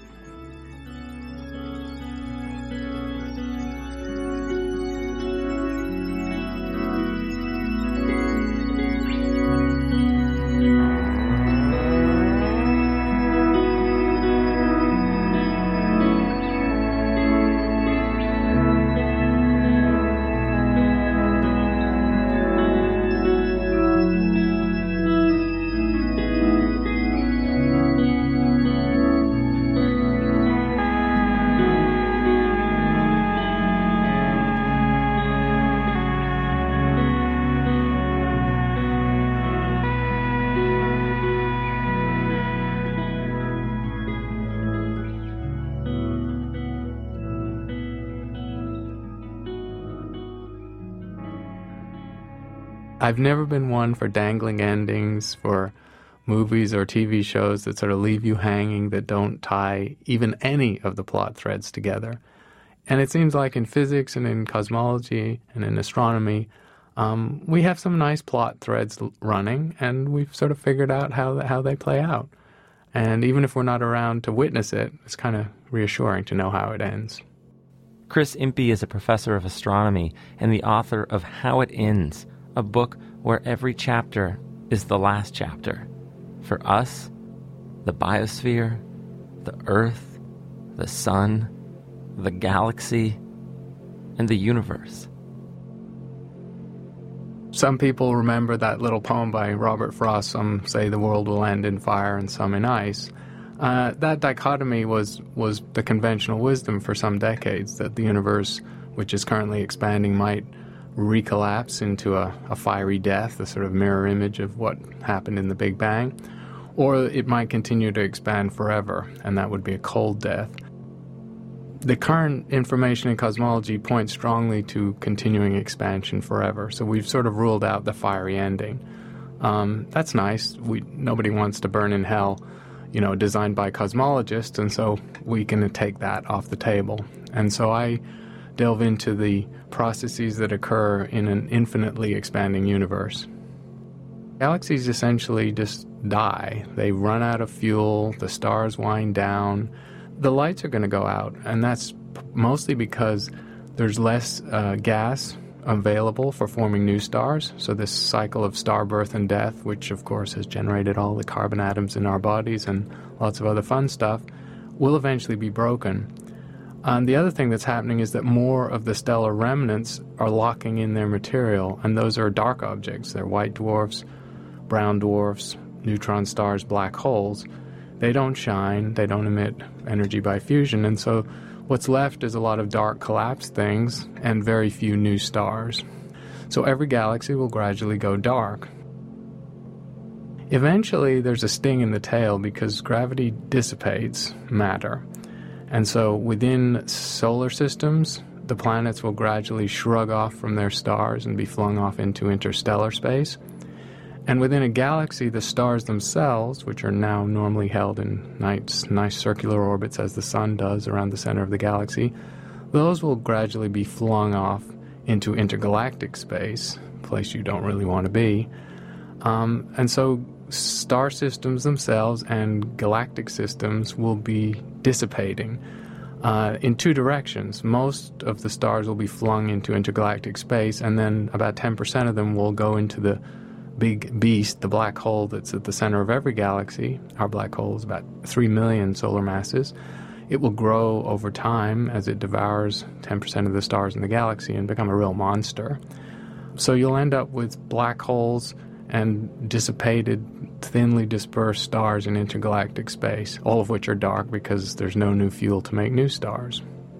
Speaker 9: I've never been one for dangling endings for movies or TV shows that sort of leave you hanging, that don't tie even any of the plot threads together. And it seems like in physics and in cosmology and in astronomy, we have some nice plot threads running, and we've sort of figured out how they play out. And even if we're not around to witness it, it's kind of reassuring to know how it ends.
Speaker 5: Chris Impey is a professor of astronomy and the author of How It Ends, a book where every chapter is the last chapter. For us, the biosphere, the Earth, the sun, the galaxy, and the universe.
Speaker 9: Some people remember that little poem by Robert Frost, some say the world will end in fire and some in ice. That dichotomy was the conventional wisdom for some decades, that the universe, which is currently expanding, might recollapse into a fiery death, a sort of mirror image of what happened in the Big Bang, or it might continue to expand forever, and that would be a cold death. The current information in cosmology points strongly to continuing expansion forever, so we've sort of ruled out the fiery ending. That's nice. Nobody wants to burn in hell, designed by cosmologists, and so we can take that off the table. And so I delve into the processes that occur in an infinitely expanding universe. Galaxies essentially just die. They run out of fuel, the stars wind down, the lights are going to go out, and that's mostly because there's less gas available for forming new stars. So this cycle of star birth and death, which of course has generated all the carbon atoms in our bodies and lots of other fun stuff, will eventually be broken. And the other thing that's happening is that more of the stellar remnants are locking in their material, and those are dark objects. They're white dwarfs, brown dwarfs, neutron stars, black holes. They don't shine, they don't emit energy by fusion, and so what's left is a lot of dark collapsed things and very few new stars. So every galaxy will gradually go dark. Eventually there's a sting in the tail because gravity dissipates matter. And so within solar systems, the planets will gradually shrug off from their stars and be flung off into interstellar space. And within a galaxy, the stars themselves, which are now normally held in nice circular orbits as the sun does around the center of the galaxy, those will gradually be flung off into intergalactic space, a place you don't really want to be. And so star systems themselves and galactic systems will be dissipating in two directions. Most of the stars will be flung into intergalactic space, and then about 10% of them will go into the big beast, the black hole that's at the center of every galaxy. Our black hole is about 3 million solar masses. It will grow over time as it devours 10% of the stars in the galaxy and become a real monster. So you'll end up with black holes and dissipated, thinly dispersed stars in intergalactic space, all of which are dark because there's no new fuel to make new stars.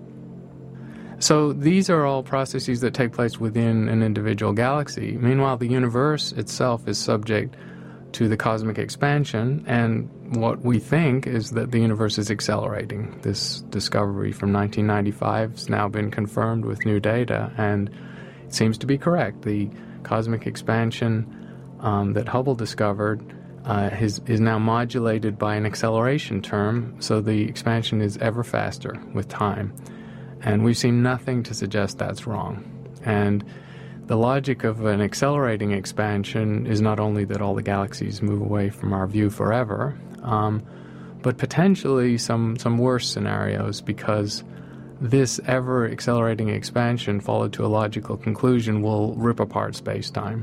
Speaker 9: So these are all processes that take place within an individual galaxy. Meanwhile, the universe itself is subject to the cosmic expansion, and what we think is that the universe is accelerating. This discovery from 1995 has now been confirmed with new data, and it seems to be correct. The cosmic expansion that Hubble discovered is now modulated by an acceleration term, so the expansion is ever faster with time. And we've seen nothing to suggest that's wrong. And the logic of an accelerating expansion is not only that all the galaxies move away from our view forever, but potentially some worse scenarios, because this ever-accelerating expansion, followed to a logical conclusion, will rip apart space-time.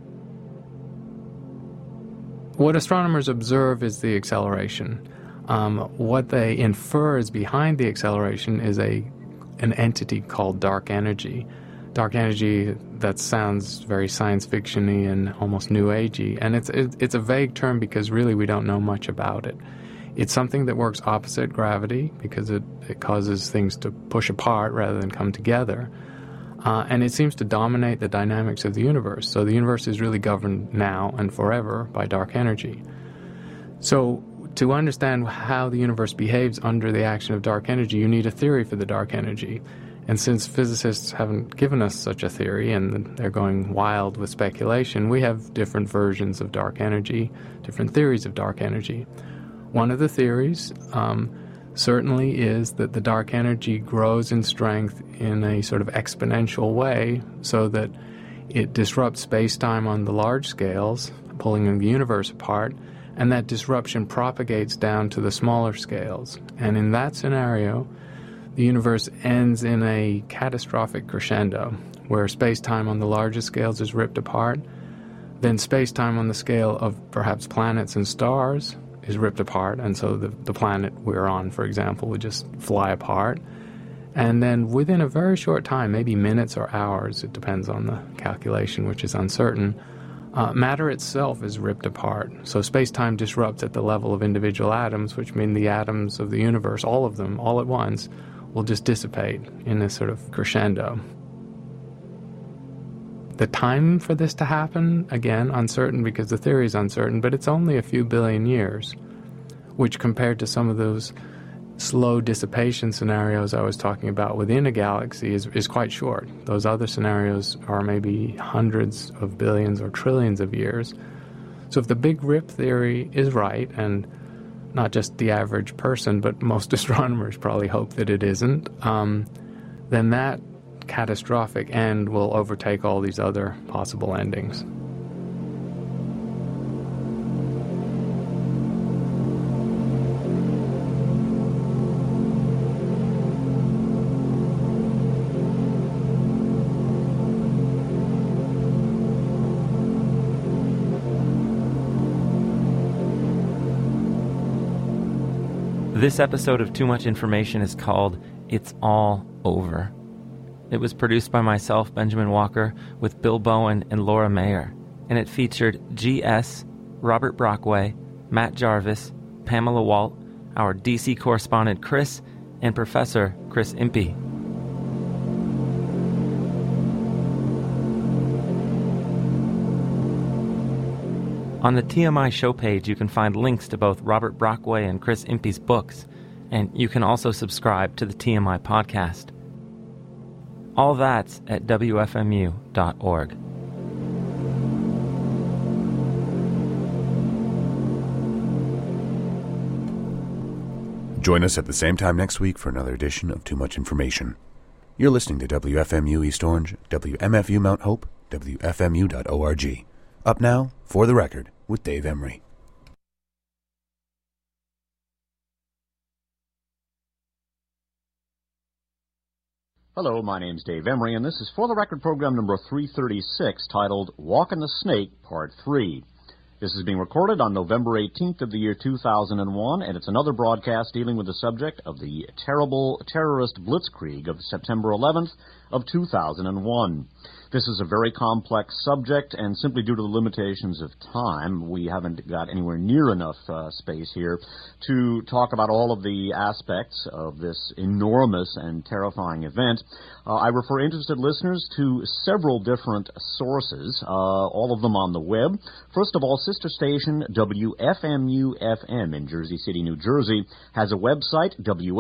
Speaker 9: What astronomers observe is the acceleration. What they infer is behind the acceleration is an entity called dark energy. Dark energy, that sounds very science fiction-y and almost new agey, and it's a vague term because really we don't know much about it. It's something that works opposite gravity because it causes things to push apart rather than come together. And it seems to dominate the dynamics of the universe. So the universe is really governed now and forever by dark energy. So to understand how the universe behaves under the action of dark energy, you need a theory for the dark energy. And since physicists haven't given us such a theory and they're going wild with speculation, we have different versions of dark energy, different theories of dark energy. One of the theories certainly is that the dark energy grows in strength in a sort of exponential way so that it disrupts space-time on the large scales, pulling the universe apart, and that disruption propagates down to the smaller scales. And in that scenario, the universe ends in a catastrophic crescendo, where space-time on the largest scales is ripped apart, then space-time on the scale of perhaps planets and stars is ripped apart, and so the planet we're on, for example, would just fly apart. And then within a very short time, maybe minutes or hours, it depends on the calculation, which is uncertain, matter itself is ripped apart. So space-time disrupts at the level of individual atoms, which mean the atoms of the universe, all of them, all at once, will just dissipate in this sort of crescendo. The time for this to happen, again, uncertain because the theory is uncertain, but it's only a few billion years, which compared to some of those slow dissipation scenarios I was talking about within a galaxy is quite short. Those other scenarios are maybe hundreds of billions or trillions of years. So if the Big Rip theory is right, and not just the average person, but most astronomers probably hope that it isn't, then that catastrophic end will overtake all these other possible endings.
Speaker 5: This episode of Too Much Information is called It's All Over. It was produced by myself, Benjamin Walker, with Bill Bowen and Laura Mayer, and it featured G.S., Robert Brockway, Matt Jarvis, Pamela Walt, our DC correspondent Chris, and Professor Chris Impey. On the TMI show page, you can find links to both Robert Brockway and Chris Impey's books, and you can also subscribe to the TMI podcast. All that's at WFMU.org.
Speaker 10: Join us at the same time next week for another edition of Too Much Information. You're listening to WFMU East Orange, WMFU Mount Hope, WFMU.org. Up now, For the Record, with Dave Emery.
Speaker 11: Hello, my name's Dave Emery, and this is For the Record program number 336, titled Walking the Snake, Part 3. This is being recorded on November 18th of the year 2001, and it's another broadcast dealing with the subject of the terrible terrorist blitzkrieg of September 11th of 2001. This is a very complex subject, and simply due to the limitations of time, we haven't got anywhere near enough space here to talk about all of the aspects of this enormous and terrifying event. I refer interested listeners to several different sources, all of them on the web. First of all, sister station, WFMU-FM in Jersey City, New Jersey, has a website,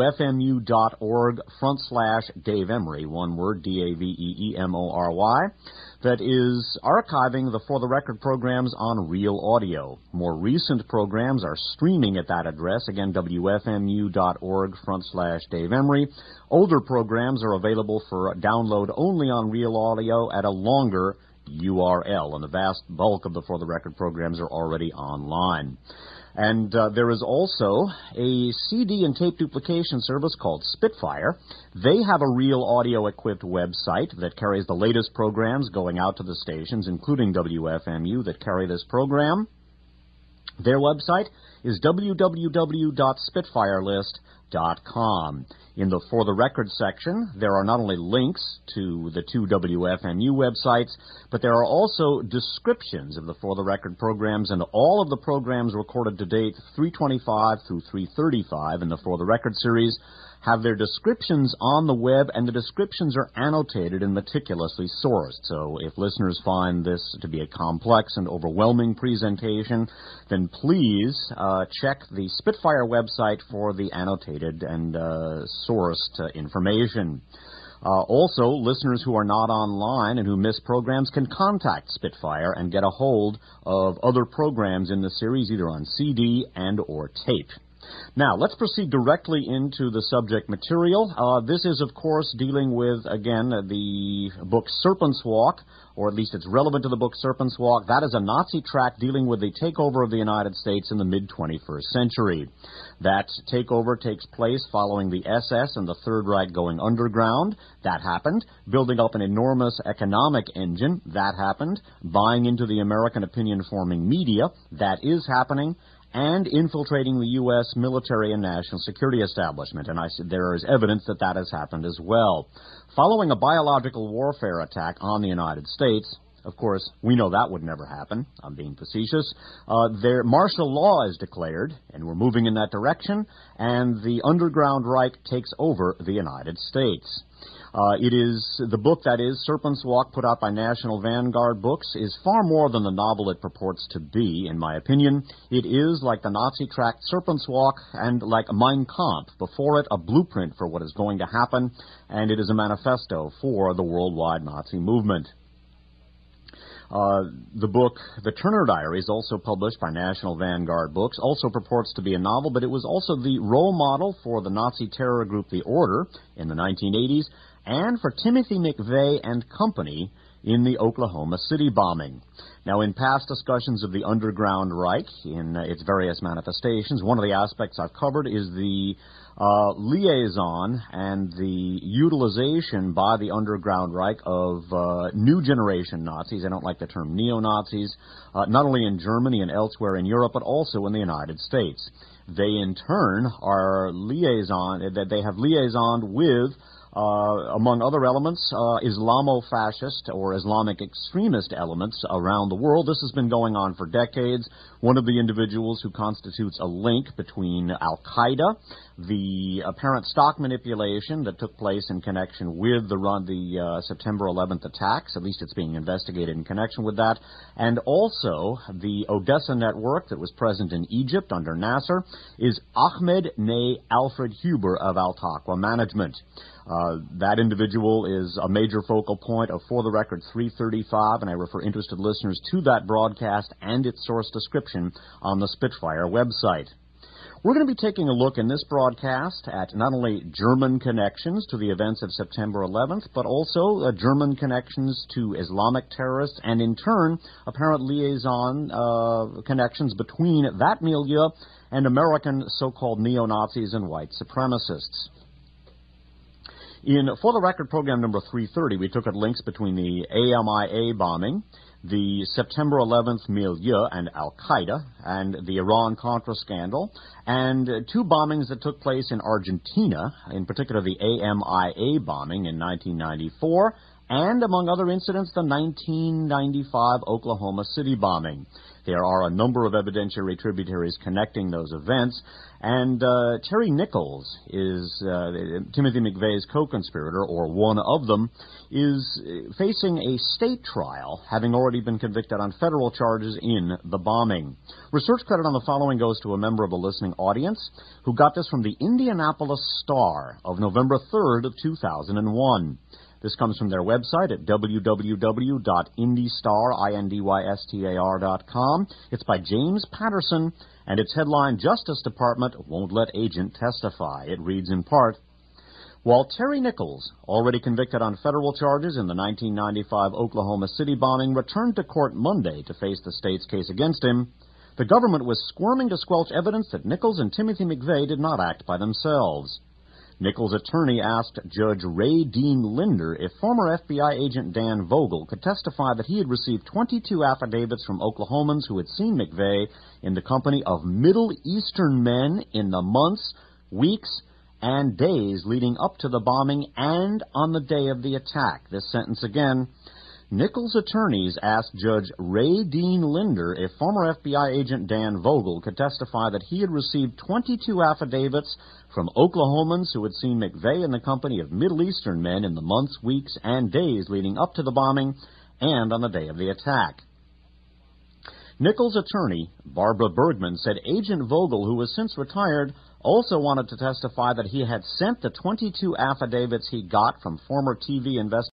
Speaker 11: wfmu.org/Dave Emery, one word, DAVEEMORY, that is archiving the For the Record programs on Real Audio. More recent programs are streaming at that address, again, wfmu.org/Dave Emery. Older programs are available for download only on Real Audio at a longer URL, and the vast bulk of the For the Record programs are already online. And there is also a CD and tape duplication service called Spitfire. They have a Real Audio-equipped website that carries the latest programs going out to the stations, including WFMU, that carry this program. Their website is www.spitfirelist.com. In the For the Record section, there are not only links to the two WFMU websites, but there are also descriptions of the For the Record programs, and all of the programs recorded to date, 325 through 335 in the For the Record series, have their descriptions on the web, and the descriptions are annotated and meticulously sourced. So if listeners find this to be a complex and overwhelming presentation, then please check the Spitfire website for the annotated and sourced information. Also, listeners who are not online and who miss programs can contact Spitfire and get a hold of other programs in the series, either on CD and or tape. Now, let's proceed directly into the subject material. This is, of course, dealing with, again, the book Serpent's Walk, or at least it's relevant to the book Serpent's Walk. That is a Nazi tract dealing with the takeover of the United States in the mid-21st century. That takeover takes place following the SS and the Third Reich going underground. That happened. Building up an enormous economic engine. That happened. Buying into the American opinion-forming media. That is happening. And infiltrating the U.S. military and national security establishment. And there is evidence that that has happened as well. Following a biological warfare attack on the United States, of course, we know that would never happen. I'm being facetious. Martial law is declared, and we're moving in that direction, and the underground Reich takes over the United States. It is the book, that is, Serpent's Walk, put out by National Vanguard Books, is far more than the novel it purports to be, in my opinion. It is, like the Nazi tract Serpent's Walk, and like Mein Kampf, before it, a blueprint for what is going to happen, and it is a manifesto for the worldwide Nazi movement. The book, The Turner Diaries, also published by National Vanguard Books, also purports to be a novel, but it was also the role model for the Nazi terror group The Order in the 1980s, and for Timothy McVeigh and company in the Oklahoma City bombing. Now, in past discussions of the Underground Reich in its various manifestations, one of the aspects I've covered is the liaison and the utilization by the Underground Reich of new generation Nazis. I don't like the term neo-Nazis, not only in Germany and elsewhere in Europe, but also in the United States. They, in turn, are they have liaisoned with among other elements, Islamo-fascist or Islamic extremist elements around the world. This has been going on for decades. One of the individuals who constitutes a link between Al-Qaeda, the apparent stock manipulation that took place in connection with the September 11th attacks, at least it's being investigated in connection with that, and also the Odessa network that was present in Egypt under Nasser, is Ahmed Ney Alfred Huber of Al-Taqwa Management. That individual is a major focal point of For the Record 335, and I refer interested listeners to that broadcast and its source description on the Spitfire website. We're going to be taking a look in this broadcast at not only German connections to the events of September 11th, but also German connections to Islamic terrorists, and in turn, apparent liaison connections between that milieu and American so-called neo-Nazis and white supremacists. In For the Record program number 330, we took at links between the AMIA bombing, the September 11th milieu and Al-Qaeda, and the Iran-Contra scandal, and two bombings that took place in Argentina, in particular the AMIA bombing in 1994, and, among other incidents, the 1995 Oklahoma City bombing. There are a number of evidentiary tributaries connecting those events, and Terry Nichols is Timothy McVeigh's co-conspirator, or one of them, is facing a state trial, having already been convicted on federal charges in the bombing. Research credit on the following goes to a member of the listening audience who got this from the Indianapolis Star of November 3rd of 2001. This comes from their website at www.indystar.com. It's by James Patterson, and its headline, Justice Department Won't Let Agent Testify. It reads in part, while Terry Nichols, already convicted on federal charges in the 1995 Oklahoma City bombing, returned to court Monday to face the state's case against him, the government was squirming to squelch evidence that Nichols and Timothy McVeigh did not act by themselves. Nichols' attorney asked Judge Ray Dean Linder if former FBI agent Dan Vogel could testify that he had received 22 affidavits from Oklahomans who had seen McVeigh in the company of Middle Eastern men in the months, weeks, and days leading up to the bombing and on the day of the attack. This sentence again. Nichols' attorneys asked Judge Ray Dean Linder if former FBI agent Dan Vogel could testify that he had received 22 affidavits from Oklahomans who had seen McVeigh in the company of Middle Eastern men in the months, weeks, and days leading up to the bombing and on the day of the attack. Nichols' attorney, Barbara Bergman, said Agent Vogel, who was since retired, also wanted to testify that he had sent the 22 affidavits he got from former TV investigators